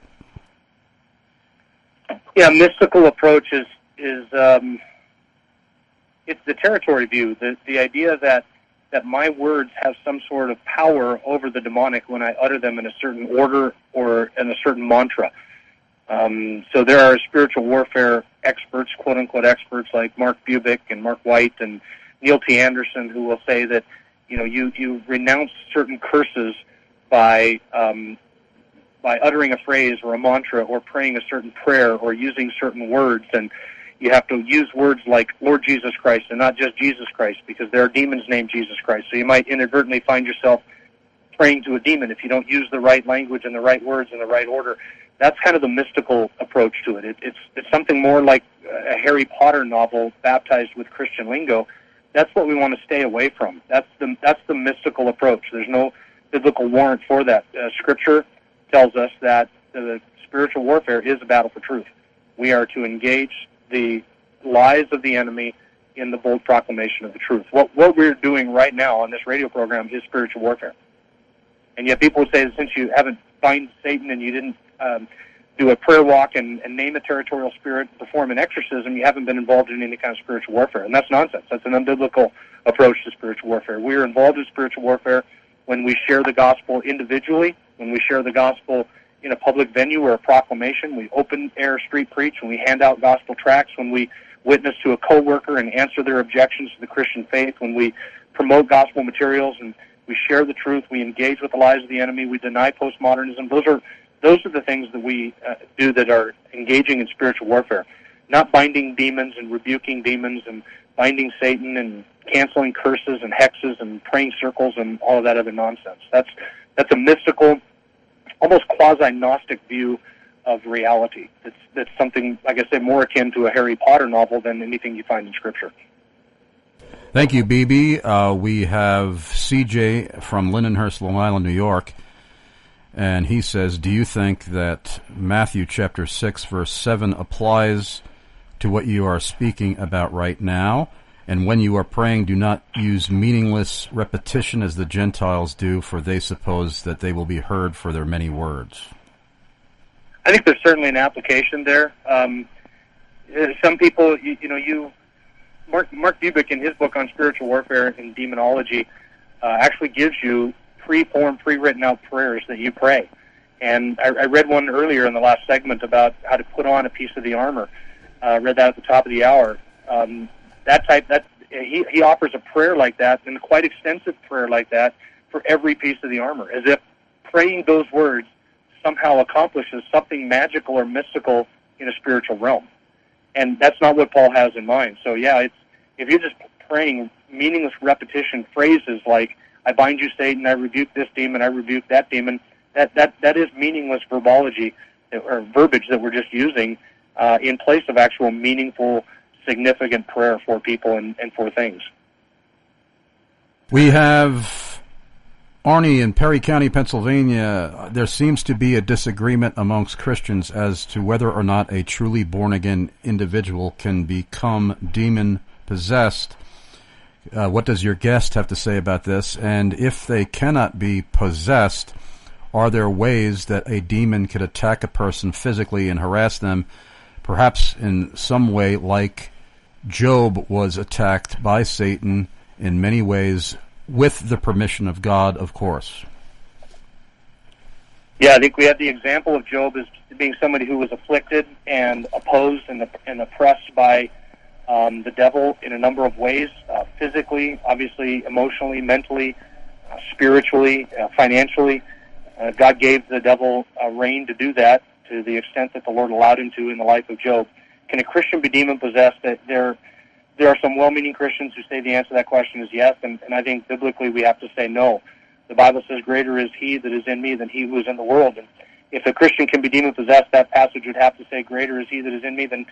Yeah, mystical approach is it's the territory view, the idea that my words have some sort of power over the demonic when I utter them in a certain order or in a certain mantra. So there are spiritual warfare experts, quote-unquote experts, like Mark Bubick and Mark White and Neil T. Anderson, who will say that, you renounce certain curses by uttering a phrase or a mantra or praying a certain prayer or using certain words, and you have to use words like Lord Jesus Christ and not just Jesus Christ, because there are demons named Jesus Christ. So you might inadvertently find yourself praying to a demon if you don't use the right language and the right words in the right order. That's kind of the mystical approach to it. It's something more like a Harry Potter novel baptized with Christian lingo. That's what we want to stay away from. That's the mystical approach. There's no biblical warrant for that. Scripture tells us that the spiritual warfare is a battle for truth. We are to engage the lies of the enemy in the bold proclamation of the truth. What we're doing right now on this radio program is spiritual warfare. And yet people would say that since you haven't bind Satan and you didn't do a prayer walk and name a territorial spirit, perform an exorcism, you haven't been involved in any kind of spiritual warfare. And that's nonsense. That's an unbiblical approach to spiritual warfare. We are involved in spiritual warfare when we share the gospel individually, when we share the gospel in a public venue or a proclamation, we open-air street preach, when we hand out gospel tracts, when we witness to a coworker and answer their objections to the Christian faith, when we promote gospel materials and we share the truth, we engage with the lies of the enemy, we deny postmodernism. Those are the things that we do that are engaging in spiritual warfare, not binding demons and rebuking demons and binding Satan and canceling curses and hexes and praying circles and all of that other nonsense. That's a mystical, almost quasi-Gnostic view of reality. That's something, like I say, more akin to a Harry Potter novel than anything you find in Scripture. Thank you, BB. We have CJ from Lindenhurst, Long Island, New York, and he says, do you think that Matthew chapter 6, verse 7 applies to what you are speaking about right now? And when you are praying, do not use meaningless repetition as the Gentiles do, for they suppose that they will be heard for their many words. I think there's certainly an application there. Some people, Mark Bubick in his book on spiritual warfare and demonology actually gives you pre-formed, pre-written out prayers that you pray. And I read one earlier in the last segment about how to put on a piece of the armor. Read that at the top of the hour. He offers a prayer like that, and a quite extensive prayer like that, for every piece of the armor, as if praying those words somehow accomplishes something magical or mystical in a spiritual realm. And that's not what Paul has in mind. So yeah, if you're just praying meaningless repetition phrases like, I bind you, Satan, I rebuke this demon, I rebuke that demon, that is meaningless verbology or verbiage that we're just using in place of actual meaningful, significant prayer for people and for things. We have Arnie in Perry County, Pennsylvania. There seems to be a disagreement amongst Christians as to whether or not a truly born-again individual can become demon-possessed. What does your guest have to say about this? And if they cannot be possessed, are there ways that a demon could attack a person physically and harass them, perhaps in some way like Job was attacked by Satan in many ways, with the permission of God, of course? Yeah, I think we have the example of Job as being somebody who was afflicted and opposed and oppressed by the devil in a number of ways, physically, obviously, emotionally, mentally, spiritually, financially. God gave the devil a reign to do that to the extent that the Lord allowed him to in the life of Job. Can a Christian be demon-possessed? There are some well-meaning Christians who say the answer to that question is yes, and I think biblically we have to say no. The Bible says, greater is he that is in me than he who is in the world. And if a Christian can be demon-possessed, that passage would have to say, greater is he that is in me than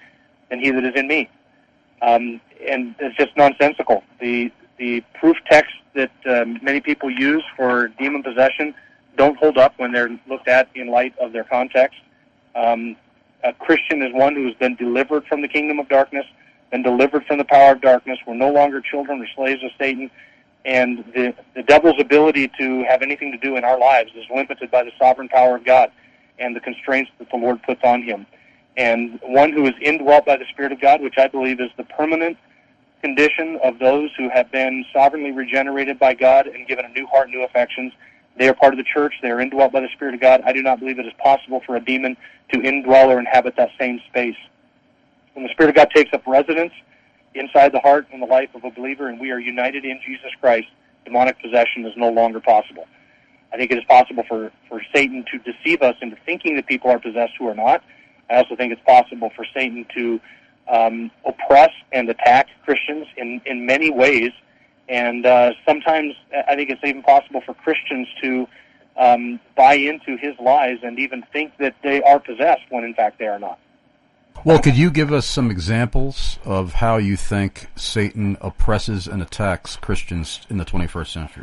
than he that is in me. And it's just nonsensical. The proof texts that many people use for demon possession don't hold up when they're looked at in light of their context. A Christian is one who has been delivered from the kingdom of darkness, been delivered from the power of darkness. We're no longer children or slaves of Satan, and the devil's ability to have anything to do in our lives is limited by the sovereign power of God and the constraints that the Lord puts on him. And one who is indwelt by the Spirit of God, which I believe is the permanent condition of those who have been sovereignly regenerated by God and given a new heart, new affections. They are part of the church. They are indwelt by the Spirit of God. I do not believe it is possible for a demon to indwell or inhabit that same space. When the Spirit of God takes up residence inside the heart and the life of a believer, and we are united in Jesus Christ, demonic possession is no longer possible. I think it is possible for Satan to deceive us into thinking that people are possessed who are not. I also think it's possible for Satan to oppress and attack Christians in many ways. And sometimes I think it's even possible for Christians to buy into his lies and even think that they are possessed when in fact they are not. Well, could you give us some examples of how you think Satan oppresses and attacks Christians in the 21st century?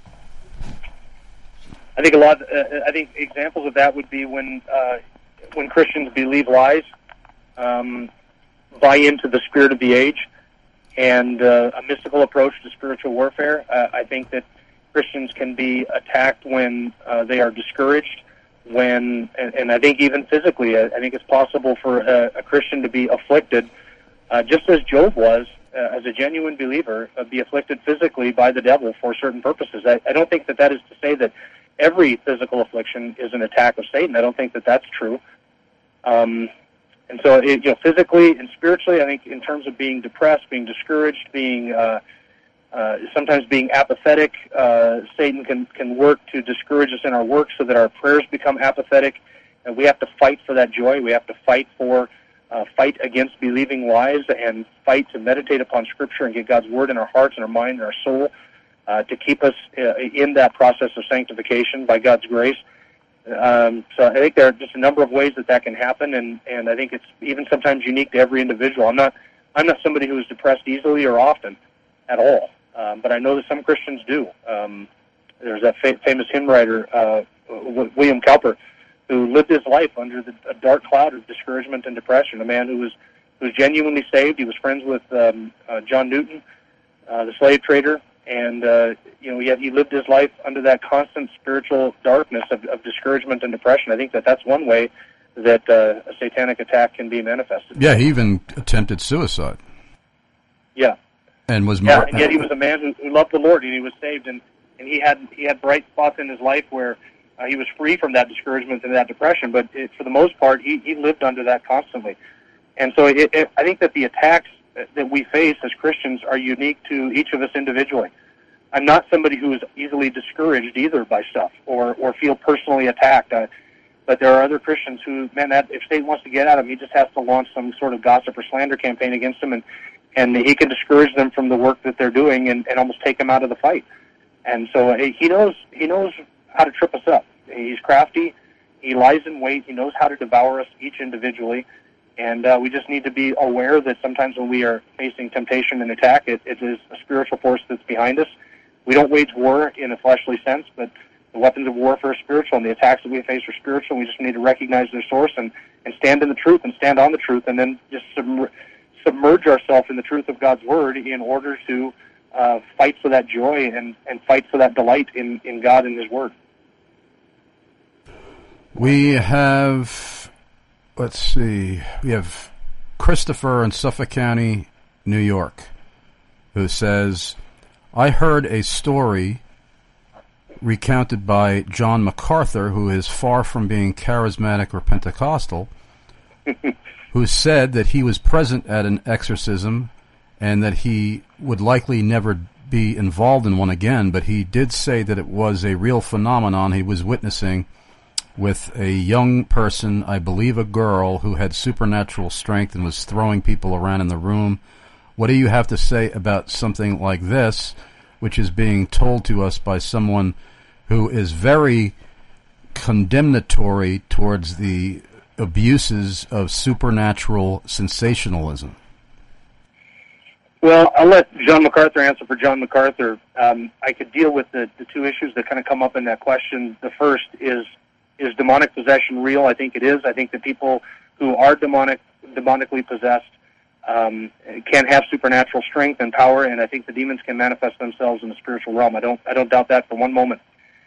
I think I think examples of that would be when Christians believe lies, buy into the spirit of the age, and a mystical approach to spiritual warfare. I think that Christians can be attacked when they are discouraged, and I think even physically. I think it's possible for a Christian to be afflicted, just as Job was, as a genuine believer, be afflicted physically by the devil for certain purposes. I don't think that is to say that every physical affliction is an attack of Satan. I don't think that that's true. And so, physically and spiritually, I think in terms of being depressed, being discouraged, being sometimes being apathetic, Satan can work to discourage us in our work so that our prayers become apathetic. And we have to fight for that joy. We have to fight against believing lies and fight to meditate upon Scripture and get God's Word in our hearts and our mind and our soul to keep us in that process of sanctification by God's grace. So I think there are just a number of ways that can happen, and I think it's even sometimes unique to every individual. I'm not somebody who is depressed easily or often at all, but I know that some Christians do. There's that famous hymn writer, William Cowper, who lived his life under a dark cloud of discouragement and depression. A man who was genuinely saved. He was friends with John Newton, the slave trader. And, yet he lived his life under that constant spiritual darkness of discouragement and depression. I think that's one way that a satanic attack can be manifested. Yeah, he even attempted suicide. Yeah. And was and yet he was a man who loved the Lord, and he was saved, and he had bright spots in his life where he was free from that discouragement and that depression, but for the most part, he lived under that constantly. And so I think that the attacks that we face as Christians are unique to each of us individually. I'm not somebody who is easily discouraged either by stuff or feel personally attacked. But there are other Christians who, if Satan wants to get at him, he just has to launch some sort of gossip or slander campaign against them, and he can discourage them from the work that they're doing and almost take them out of the fight. And so he knows how to trip us up. He's crafty. He lies in wait. He knows how to devour us each individually. And we just need to be aware that sometimes when we are facing temptation and attack, it is a spiritual force that's behind us. We don't wage war in a fleshly sense, but the weapons of warfare are spiritual, and the attacks that we face are spiritual. We just need to recognize their source and stand in the truth and stand on the truth, and then just submerge ourselves in the truth of God's Word in order to fight for that joy and fight for that delight in God and His Word. We have... Let's see. We have Christopher in Suffolk County, New York, who says, I heard a story recounted by John MacArthur, who is far from being charismatic or Pentecostal, who said that he was present at an exorcism and that he would likely never be involved in one again, but he did say that it was a real phenomenon he was witnessing with a young person, I believe a girl, who had supernatural strength and was throwing people around in the room. What do you have to say about something like this, which is being told to us by someone who is very condemnatory towards the abuses of supernatural sensationalism? Well, I'll let John MacArthur answer for John MacArthur. I could deal with the two issues that kind of come up in that question. The first is demonic possession real? I think it is. I think that people who are demonically possessed can have supernatural strength and power, and I think the demons can manifest themselves in the spiritual realm. I don't doubt that for one moment.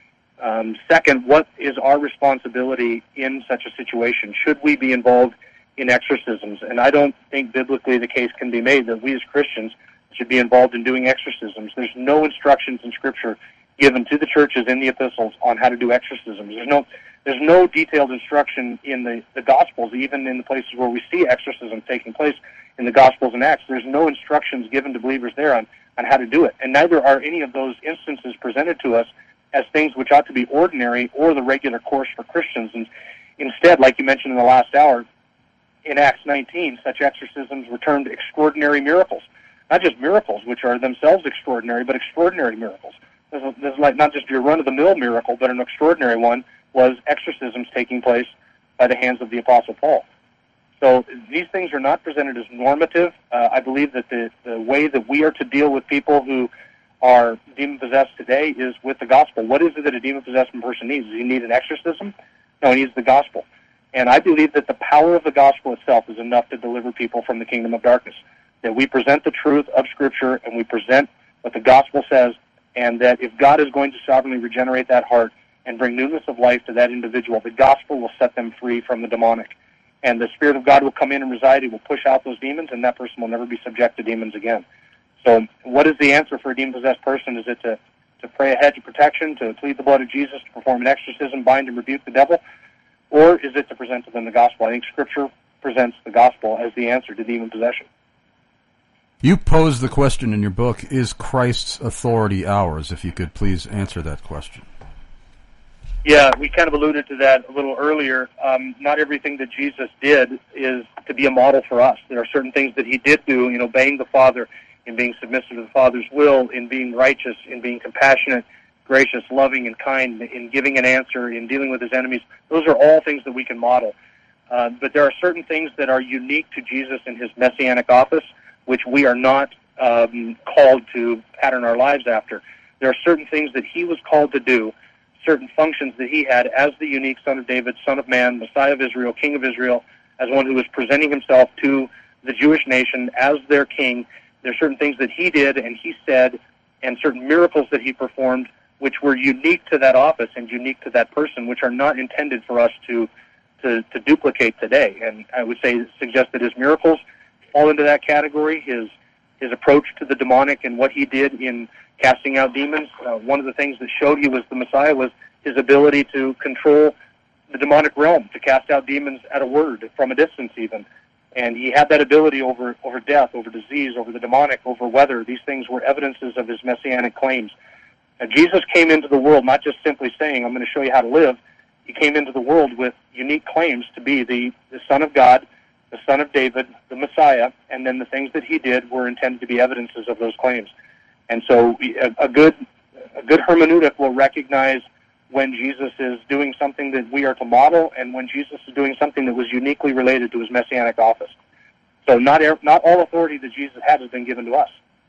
Second, what is our responsibility in such a situation? Should we be involved in exorcisms? And I don't think biblically the case can be made that we as Christians should be involved in doing exorcisms. There's no instructions in Scripture given to the churches in the epistles on how to do exorcisms. There's no detailed instruction in the Gospels, even in the places where we see exorcism taking place in the Gospels and Acts. There's no instructions given to believers there on how to do it. And neither are any of those instances presented to us as things which ought to be ordinary or the regular course for Christians. And instead, like you mentioned in the last hour, in Acts 19, such exorcisms were termed extraordinary miracles. Not just miracles, which are themselves extraordinary, but extraordinary miracles. This is like not just your run-of-the-mill miracle, but an extraordinary one was exorcisms taking place by the hands of the Apostle Paul. So these things are not presented as normative. I believe that the way that we are to deal with people who are demon-possessed today is with the gospel. What is it that a demon-possessed person needs? Does he need an exorcism? No, he needs the gospel. And I believe that the power of the gospel itself is enough to deliver people from the kingdom of darkness. That we present the truth of Scripture and we present what the gospel says, and that if God is going to sovereignly regenerate that heart and bring newness of life to that individual, the gospel will set them free from the demonic. And the Spirit of God will come in and reside. He will push out those demons, and that person will never be subject to demons again. So what is the answer for a demon-possessed person? Is it to pray a hedge of protection, to plead the blood of Jesus, to perform an exorcism, bind and rebuke the devil? Or is it to present to them the gospel? I think Scripture presents the gospel as the answer to demon possession. You pose the question in your book, is Christ's authority ours? If you could please answer that question. Yeah, we kind of alluded to that a little earlier. Not everything that Jesus did is to be a model for us. There are certain things that he did do in obeying the Father, in being submissive to the Father's will, in being righteous, in being compassionate, gracious, loving, and kind, in giving an answer, in dealing with his enemies. Those are all things that we can model. But there are certain things that are unique to Jesus in his messianic office, which we are not called to pattern our lives after. There are certain things that he was called to do, certain functions that he had as the unique Son of David, Son of Man, Messiah of Israel, King of Israel, as one who was presenting himself to the Jewish nation as their king. There are certain things that he did and he said, and certain miracles that he performed, which were unique to that office and unique to that person, which are not intended for us to duplicate today. And I would suggest that his miracles fall into that category. His approach to the demonic and what he did in casting out demons. One of the things that showed he was the Messiah was his ability to control the demonic realm, to cast out demons at a word, from a distance even. And he had that ability over death, over disease, over the demonic, over weather. These things were evidences of his messianic claims. And Jesus came into the world not just simply saying, I'm going to show you how to live. He came into the world with unique claims to be the Son of God, the Son of David, the Messiah, and then the things that he did were intended to be evidences of those claims. And so a good hermeneutic will recognize when Jesus is doing something that we are to model and when Jesus is doing something that was uniquely related to his messianic office. So not all authority that Jesus had has been given to us.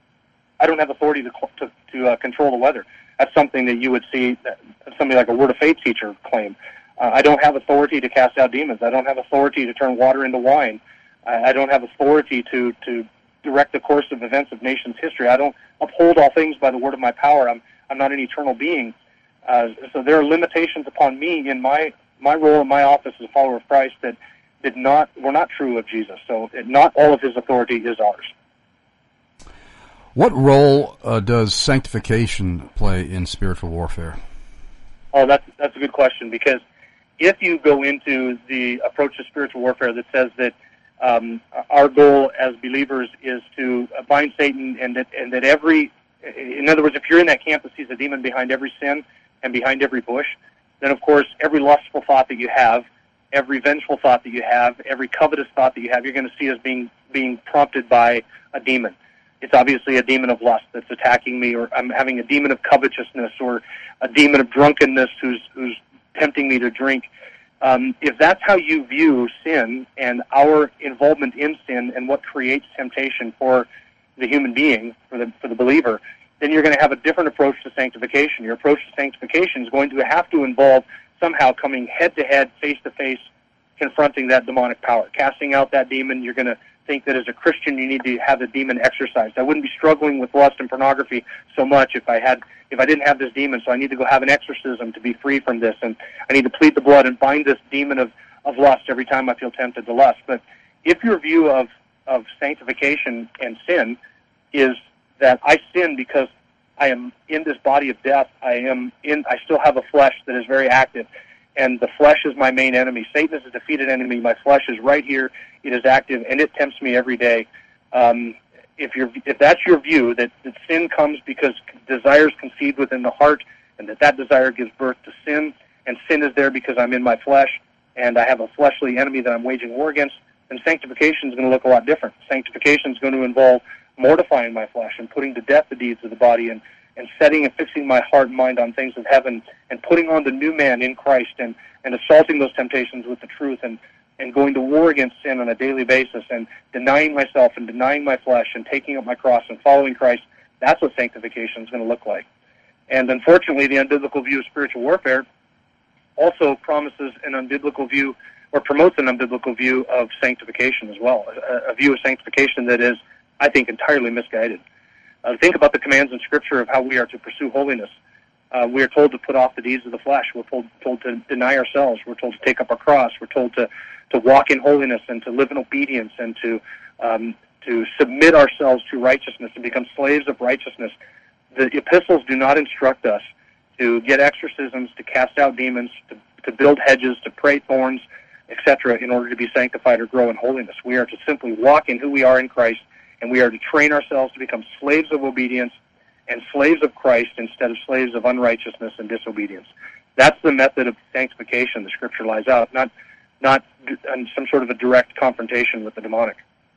I don't have authority to control the weather. That's something that you would see somebody like a Word of Faith teacher claim. I don't have authority to cast out demons. I don't have authority to turn water into wine. I don't have authority to direct the course of events of nations' history. I don't uphold all things by the word of my power. I'm not an eternal being. So there are limitations upon me in my role in my office as a follower of Christ that were not true of Jesus. So not all of his authority is ours. What role does sanctification play in spiritual warfare? Oh, that's a good question, because if you go into the approach to spiritual warfare that says that our goal as believers is to bind Satan, and that in other words, if you're in that camp that sees a demon behind every sin and behind every bush, then of course every lustful thought that you have, every vengeful thought that you have, every covetous thought that you have, you're going to see as being prompted by a demon. It's obviously a demon of lust that's attacking me, or I'm having a demon of covetousness, or a demon of drunkenness who's tempting me to drink. If that's how you view sin and our involvement in sin and what creates temptation for the human being, for the believer, then you're going to have a different approach to sanctification. Your approach to sanctification is going to have to involve somehow coming head-to-head, face-to-face, confronting that demonic power, casting out that demon. You're going to think that as a Christian you need to have the demon exorcised. I wouldn't be struggling with lust and pornography so much if I didn't have this demon, so I need to go have an exorcism to be free from this, and I need to plead the blood and bind this demon of lust every time I feel tempted to lust. But if your view of sanctification and sin is that I sin because I am in this body of death, I still have a flesh that is very active, and the flesh is my main enemy. Satan is a defeated enemy. My flesh is right here. It is active, and it tempts me every day. If that's your view, that sin comes because desires conceived within the heart, and that desire gives birth to sin, and sin is there because I'm in my flesh, and I have a fleshly enemy that I'm waging war against, then sanctification is going to look a lot different. Sanctification is going to involve mortifying my flesh and putting to death the deeds of the body, and setting and fixing my heart and mind on things of heaven, and putting on the new man in Christ, and assaulting those temptations with the truth, and going to war against sin on a daily basis, and denying myself and denying my flesh and taking up my cross and following Christ. That's what sanctification is going to look like. And unfortunately, the unbiblical view of spiritual warfare also promises an unbiblical view, or promotes an unbiblical view of sanctification as well, a view of sanctification that is, I think, entirely misguided. Think about the commands in Scripture of how we are to pursue holiness. We are told to put off the deeds of the flesh. We're told to deny ourselves. We're told to take up our cross. We're told to walk in holiness and to live in obedience, and to submit ourselves to righteousness and become slaves of righteousness. The epistles do not instruct us to get exorcisms, to cast out demons, to build hedges, to pray thorns, etc., in order to be sanctified or grow in holiness. We are to simply walk in who we are in Christ, and we are to train ourselves to become slaves of obedience and slaves of Christ instead of slaves of unrighteousness and disobedience. That's the method of sanctification the Scripture lays out, not some sort of a direct confrontation with the demonic.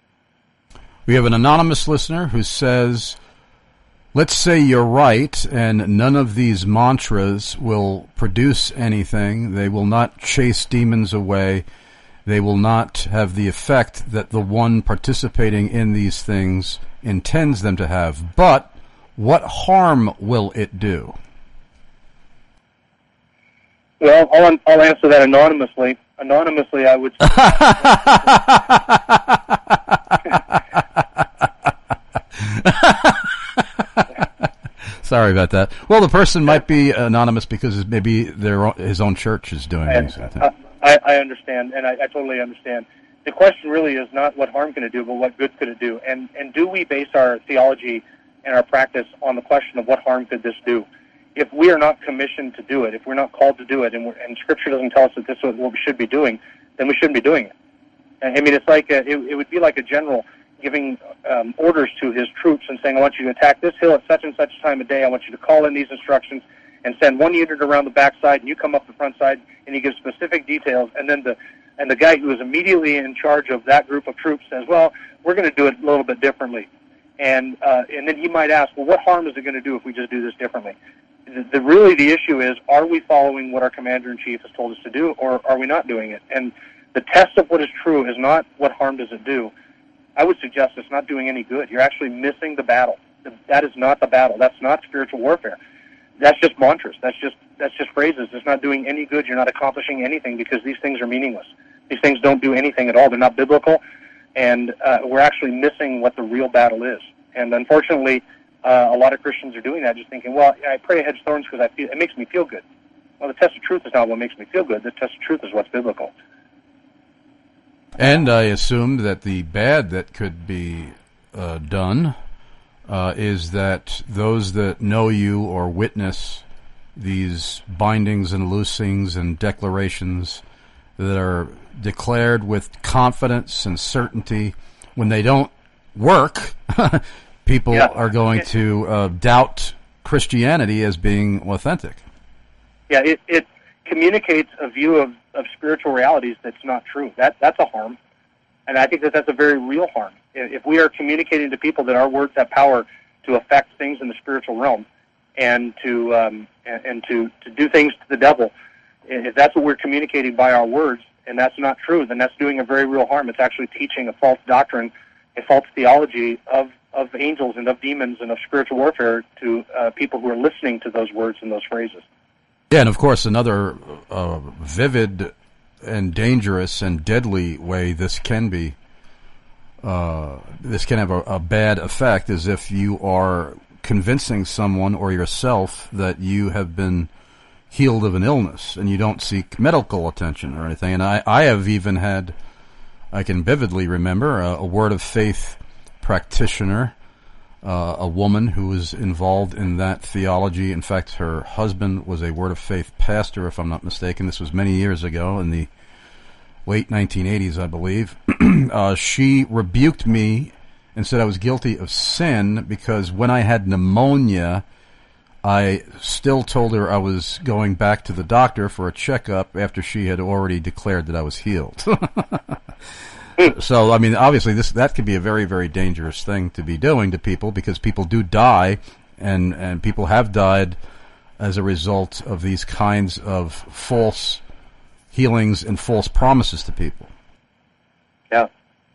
We have an anonymous listener who says, let's say you're right and none of these mantras will produce anything. They will not chase demons away. They will not have the effect that the one participating in these things intends them to have. But what harm will it do? Well, I'll answer that anonymously. Anonymously, I would say... Sorry about that. Well, the person might be anonymous because maybe his own church is doing things. I understand, and I totally understand. The question really is not what harm can it do, but what good could it do? And do we base our theology and our practice on the question of what harm could this do? If we are not commissioned to do it, if we're not called to do it, and Scripture doesn't tell us that this is what we should be doing, then we shouldn't be doing it. I mean, it's like it would be like a general giving orders to his troops and saying, I want you to attack this hill at such and such time of day. I want you to call in these instructions and send one unit around the backside, and you come up the front side, and he gives specific details. And then the guy who is immediately in charge of that group of troops says, well, we're going to do it a little bit differently. And then he might ask, well, what harm is it going to do if we just do this differently? Really the issue is, are we following what our commander-in-chief has told us to do, or are we not doing it? And the test of what is true is not what harm does it do. I would suggest it's not doing any good. You're actually missing the battle. That is not the battle. That's not spiritual warfare. That's just mantras. That's just phrases. It's not doing any good. You're not accomplishing anything because these things are meaningless. These things don't do anything at all. They're not biblical, and we're actually missing what the real battle is. And unfortunately, a lot of Christians are doing that, just thinking, well, I pray I hedge thorns because it makes me feel good. Well, the test of truth is not what makes me feel good. The test of truth is what's biblical. And I assume that the bad that could be done is that those that know you or witness these bindings and loosings and declarations that are declared with confidence and certainty, when they don't work, people are going to doubt Christianity as being authentic. Yeah, it communicates a view of spiritual realities that's not true. That's a harm, and I think that's a very real harm. If we are communicating to people that our words have power to affect things in the spiritual realm, and to do things to the devil if that's what we're communicating by our words, and that's not true, then that's doing a very real harm. It's actually teaching a false doctrine, a false theology of angels and of demons and of spiritual warfare to people who are listening to those words and those phrases. Yeah, and of course, another vivid and dangerous and deadly way this can be, this can have a bad effect, is if you are convincing someone or yourself that you have been healed of an illness and you don't seek medical attention or anything. And I have even had, I can vividly remember, a Word of Faith practitioner, a woman who was involved in that theology. In fact, her husband was a Word of Faith pastor, if I'm not mistaken. This was many years ago in the late 1980s, I believe. She rebuked me and said I was guilty of sin because when I had pneumonia, I still told her I was going back to the doctor for a checkup after she had already declared that I was healed. So, I mean, obviously that could be a very, very dangerous thing to be doing to people, because people do die, and people have died as a result of these kinds of false healings and false promises to people. Yeah.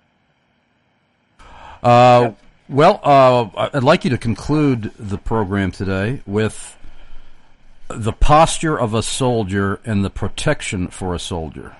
Well, I'd like you to conclude the program today with the posture of a soldier and the protection for a soldier.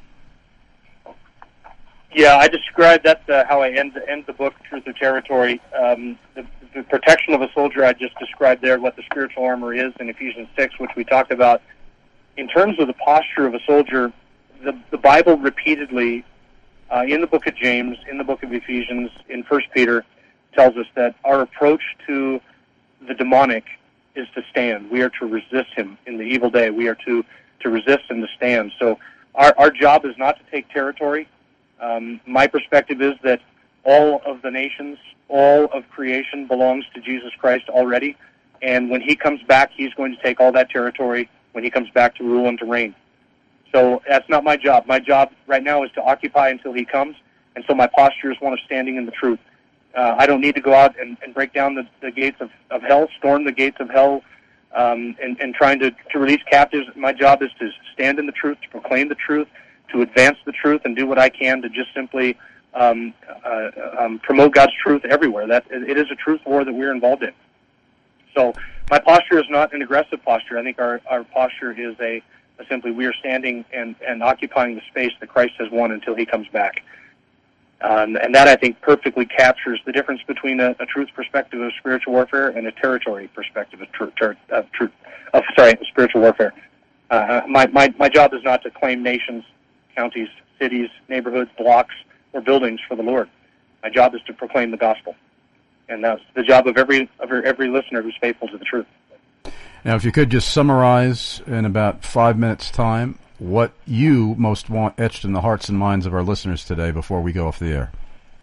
Yeah, I described that how I end the book, Truth or Territory. The protection of a soldier, I just described there what the spiritual armor is in Ephesians 6, which we talked about. In terms of the posture of a soldier, the Bible repeatedly, in the book of James, in the book of Ephesians, in 1 Peter, tells us that our approach to the demonic is to stand. We are to resist him in the evil day. We are to resist and to stand. So our job is not to take territory. My perspective is that all of the nations, all of creation belongs to Jesus Christ already. And when he comes back, he's going to take all that territory when he comes back to rule and to reign. So that's not my job. My job right now is to occupy until he comes. And so my posture is one of standing in the truth. I don't need to go out and break down the gates of hell, storm the gates of hell, and trying to release captives. My job is to stand in the truth, to proclaim the truth, to advance the truth, and do what I can to just simply promote God's truth everywhere. That it is a truth war that we're involved in. So my posture is not an aggressive posture. I think our posture is a simply we are standing and occupying the space that Christ has won until he comes back. And that, I think, perfectly captures the difference between a truth perspective of spiritual warfare and a territory perspective of spiritual warfare. My job is not to claim nations, counties, cities, neighborhoods, blocks, or buildings for the Lord. My job is to proclaim the gospel, and that's the job of every listener who's faithful to the truth. Now, if you could just summarize in about 5 minutes' time what you most want etched in the hearts and minds of our listeners today before we go off the air.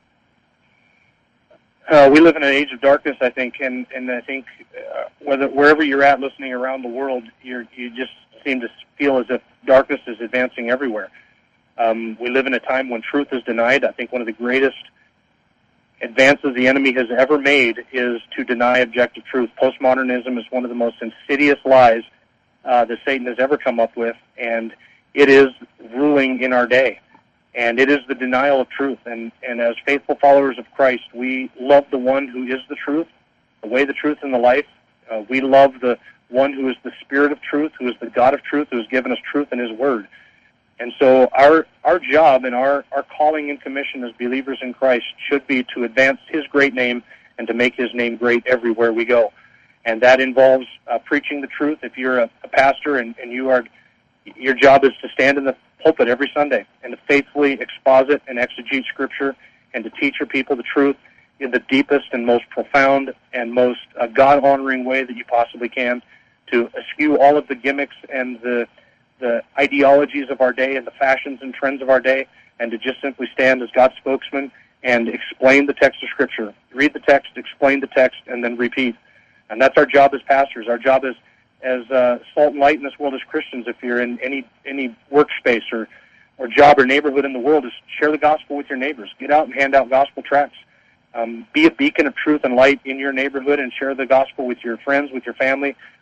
We live in an age of darkness, I think, and I think wherever you're at listening around the world, you just seem to feel as if darkness is advancing everywhere. We live in a time when truth is denied. I think one of the greatest advances the enemy has ever made is to deny objective truth. Postmodernism is one of the most insidious lies that Satan has ever come up with, and it is ruling in our day. And it is the denial of truth. And as faithful followers of Christ, we love the one who is the truth, the way, the truth, and the life. We love the one who is the Spirit of truth, who is the God of truth, who has given us truth in his word. And so our job and our calling and commission as believers in Christ should be to advance his great name and to make his name great everywhere we go. And that involves preaching the truth. If you're a pastor and your job is to stand in the pulpit every Sunday and to faithfully exposit and exegete Scripture and to teach your people the truth in the deepest and most profound and most God-honoring way that you possibly can, to eschew all of the gimmicks and the ideologies of our day and the fashions and trends of our day, and to just simply stand as God's spokesman and explain the text of Scripture. Read the text, explain the text, and then repeat. And that's our job as pastors. Our job as salt and light in this world as Christians, if you're in any workspace or job or neighborhood in the world, is share the gospel with your neighbors. Get out and hand out gospel tracts. Be a beacon of truth and light in your neighborhood and share the gospel with your friends, with your family,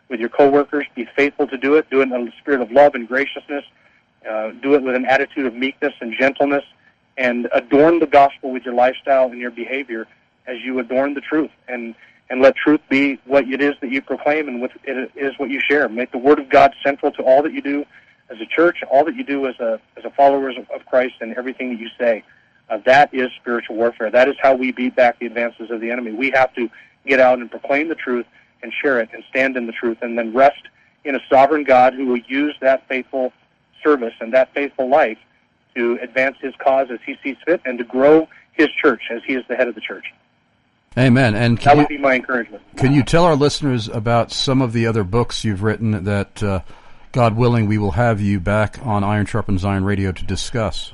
with your coworkers. Be faithful to do it. Do it in a spirit of love and graciousness. Do it with an attitude of meekness and gentleness, and adorn the gospel with your lifestyle and your behavior as you adorn the truth. And let truth be what it is that you proclaim and what it is what you share. Make the Word of God central to all that you do as a church, all that you do as a followers of Christ, and everything that you say. That is spiritual warfare. That is how we beat back the advances of the enemy. We have to get out and proclaim the truth and share it and stand in the truth, and then rest in a sovereign God who will use that faithful service and that faithful life to advance his cause as he sees fit and to grow his church as he is the head of the church. Amen. And that would be my encouragement. Can you tell our listeners about some of the other books you've written that, God willing, we will have you back on Iron Sharpens Iron Radio to discuss?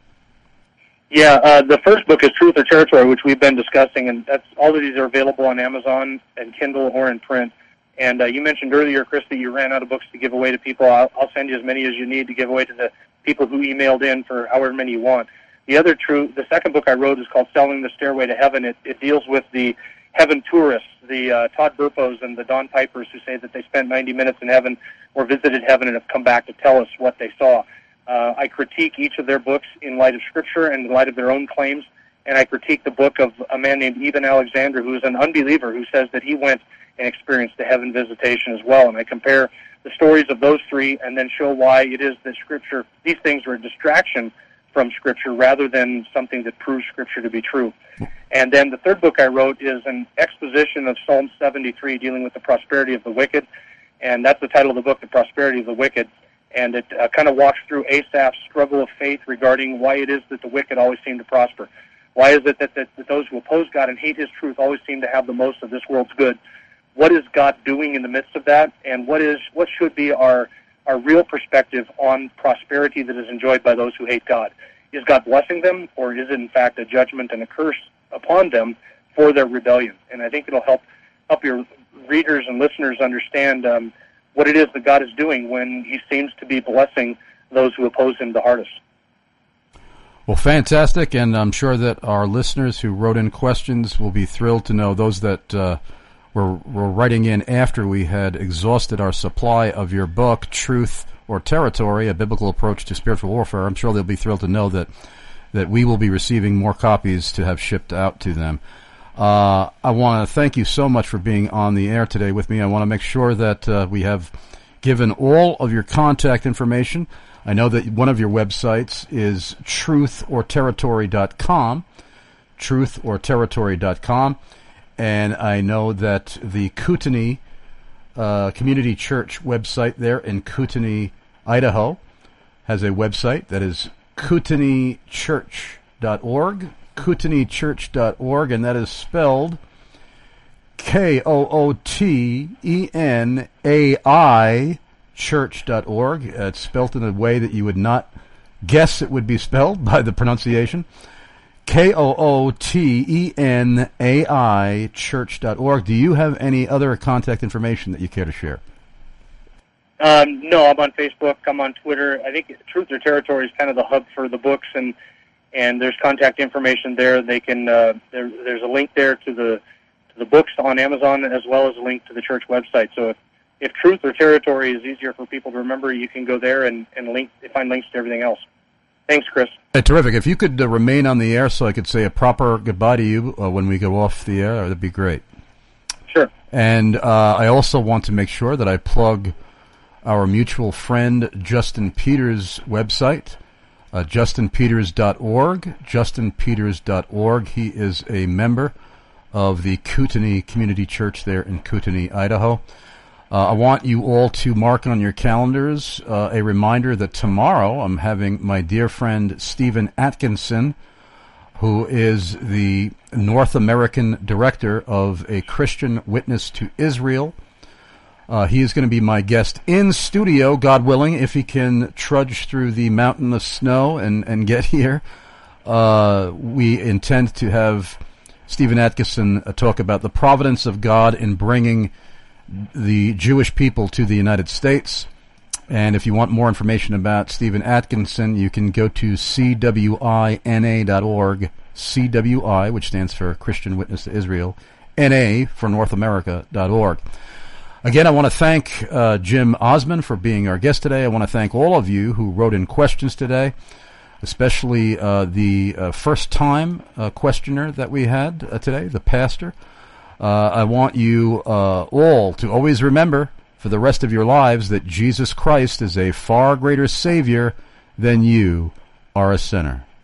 Yeah, the first book is Truth or Territory, which we've been discussing, and that's all of these are available on Amazon and Kindle or in print. And you mentioned earlier, Chris, that you ran out of books to give away to people. I'll send you as many as you need to give away to the people who emailed in for however many you want. The second book I wrote is called Selling the Stairway to Heaven. It deals with the heaven tourists, the Todd Burpos and the Don Pipers who say that they spent 90 minutes in heaven or visited heaven and have come back to tell us what they saw. I critique each of their books in light of Scripture and in light of their own claims, and I critique the book of a man named Eben Alexander, who is an unbeliever, who says that he went and experienced the heaven visitation as well. And I compare the stories of those three and then show why it is that Scripture, these things are a distraction from Scripture rather than something that proves Scripture to be true. And then the third book I wrote is an exposition of Psalm 73 dealing with the prosperity of the wicked, and that's the title of the book, The Prosperity of the Wicked. And it kind of walks through Asaph's struggle of faith regarding why it is that the wicked always seem to prosper. Why is it that those who oppose God and hate his truth always seem to have the most of this world's good? What is God doing in the midst of that? And what should be our real perspective on prosperity that is enjoyed by those who hate God? Is God blessing them, or is it in fact a judgment and a curse upon them for their rebellion? And I think it'll help your readers and listeners understand what it is that God is doing when he seems to be blessing those who oppose him the hardest. Well, fantastic, and I'm sure that our listeners who wrote in questions will be thrilled to know, those that were writing in after we had exhausted our supply of your book, Truth or Territory, A Biblical Approach to Spiritual Warfare. I'm sure they'll be thrilled to know that we will be receiving more copies to have shipped out to them. I want to thank you so much for being on the air today with me. I want to make sure that we have given all of your contact information. I know that one of your websites is truthorterritory.com, truthorterritory.com, and I know that the Kootenai Community Church website there in Kootenai, Idaho, has a website that is kootenaichurch.org, kootenaichurch.org, and that is spelled Kootenai church.org. It's spelled in a way that you would not guess it would be spelled by the pronunciation. Kootenai church.org. Do you have any other contact information that you care to share? No, I'm on Facebook. I'm on Twitter. I think Truth or Territory is kind of the hub for the books, and there's contact information there. They can there's a link there to the books on Amazon, as well as a link to the church website. So if Truth or Territory is easier for people to remember, you can go there and find links to everything else. Thanks, Chris. Terrific. If you could remain on the air so I could say a proper goodbye to you when we go off the air, that'd be great. Sure. And I also want to make sure that I plug our mutual friend Justin Peters' website, justinpeters.org, justinpeters.org. He is a member of the Kootenai Community Church there in Kootenai, Idaho. I want you all to mark on your calendars a reminder that tomorrow I'm having my dear friend Stephen Atkinson, who is the North American director of A Christian Witness to Israel. He is going to be my guest in studio, God willing, if he can trudge through the mountain of snow and get here. We intend to have Stephen Atkinson talk about the providence of God in bringing the Jewish people to the United States. And if you want more information about Stephen Atkinson, you can go to CWINA.org, CWI, which stands for Christian Witness to Israel, NA for North America.org. Again, I want to thank Jim Osmond for being our guest today. I want to thank all of you who wrote in questions today, especially the first-time questioner that we had today, the pastor. I want you all to always remember for the rest of your lives that Jesus Christ is a far greater Savior than you are a sinner.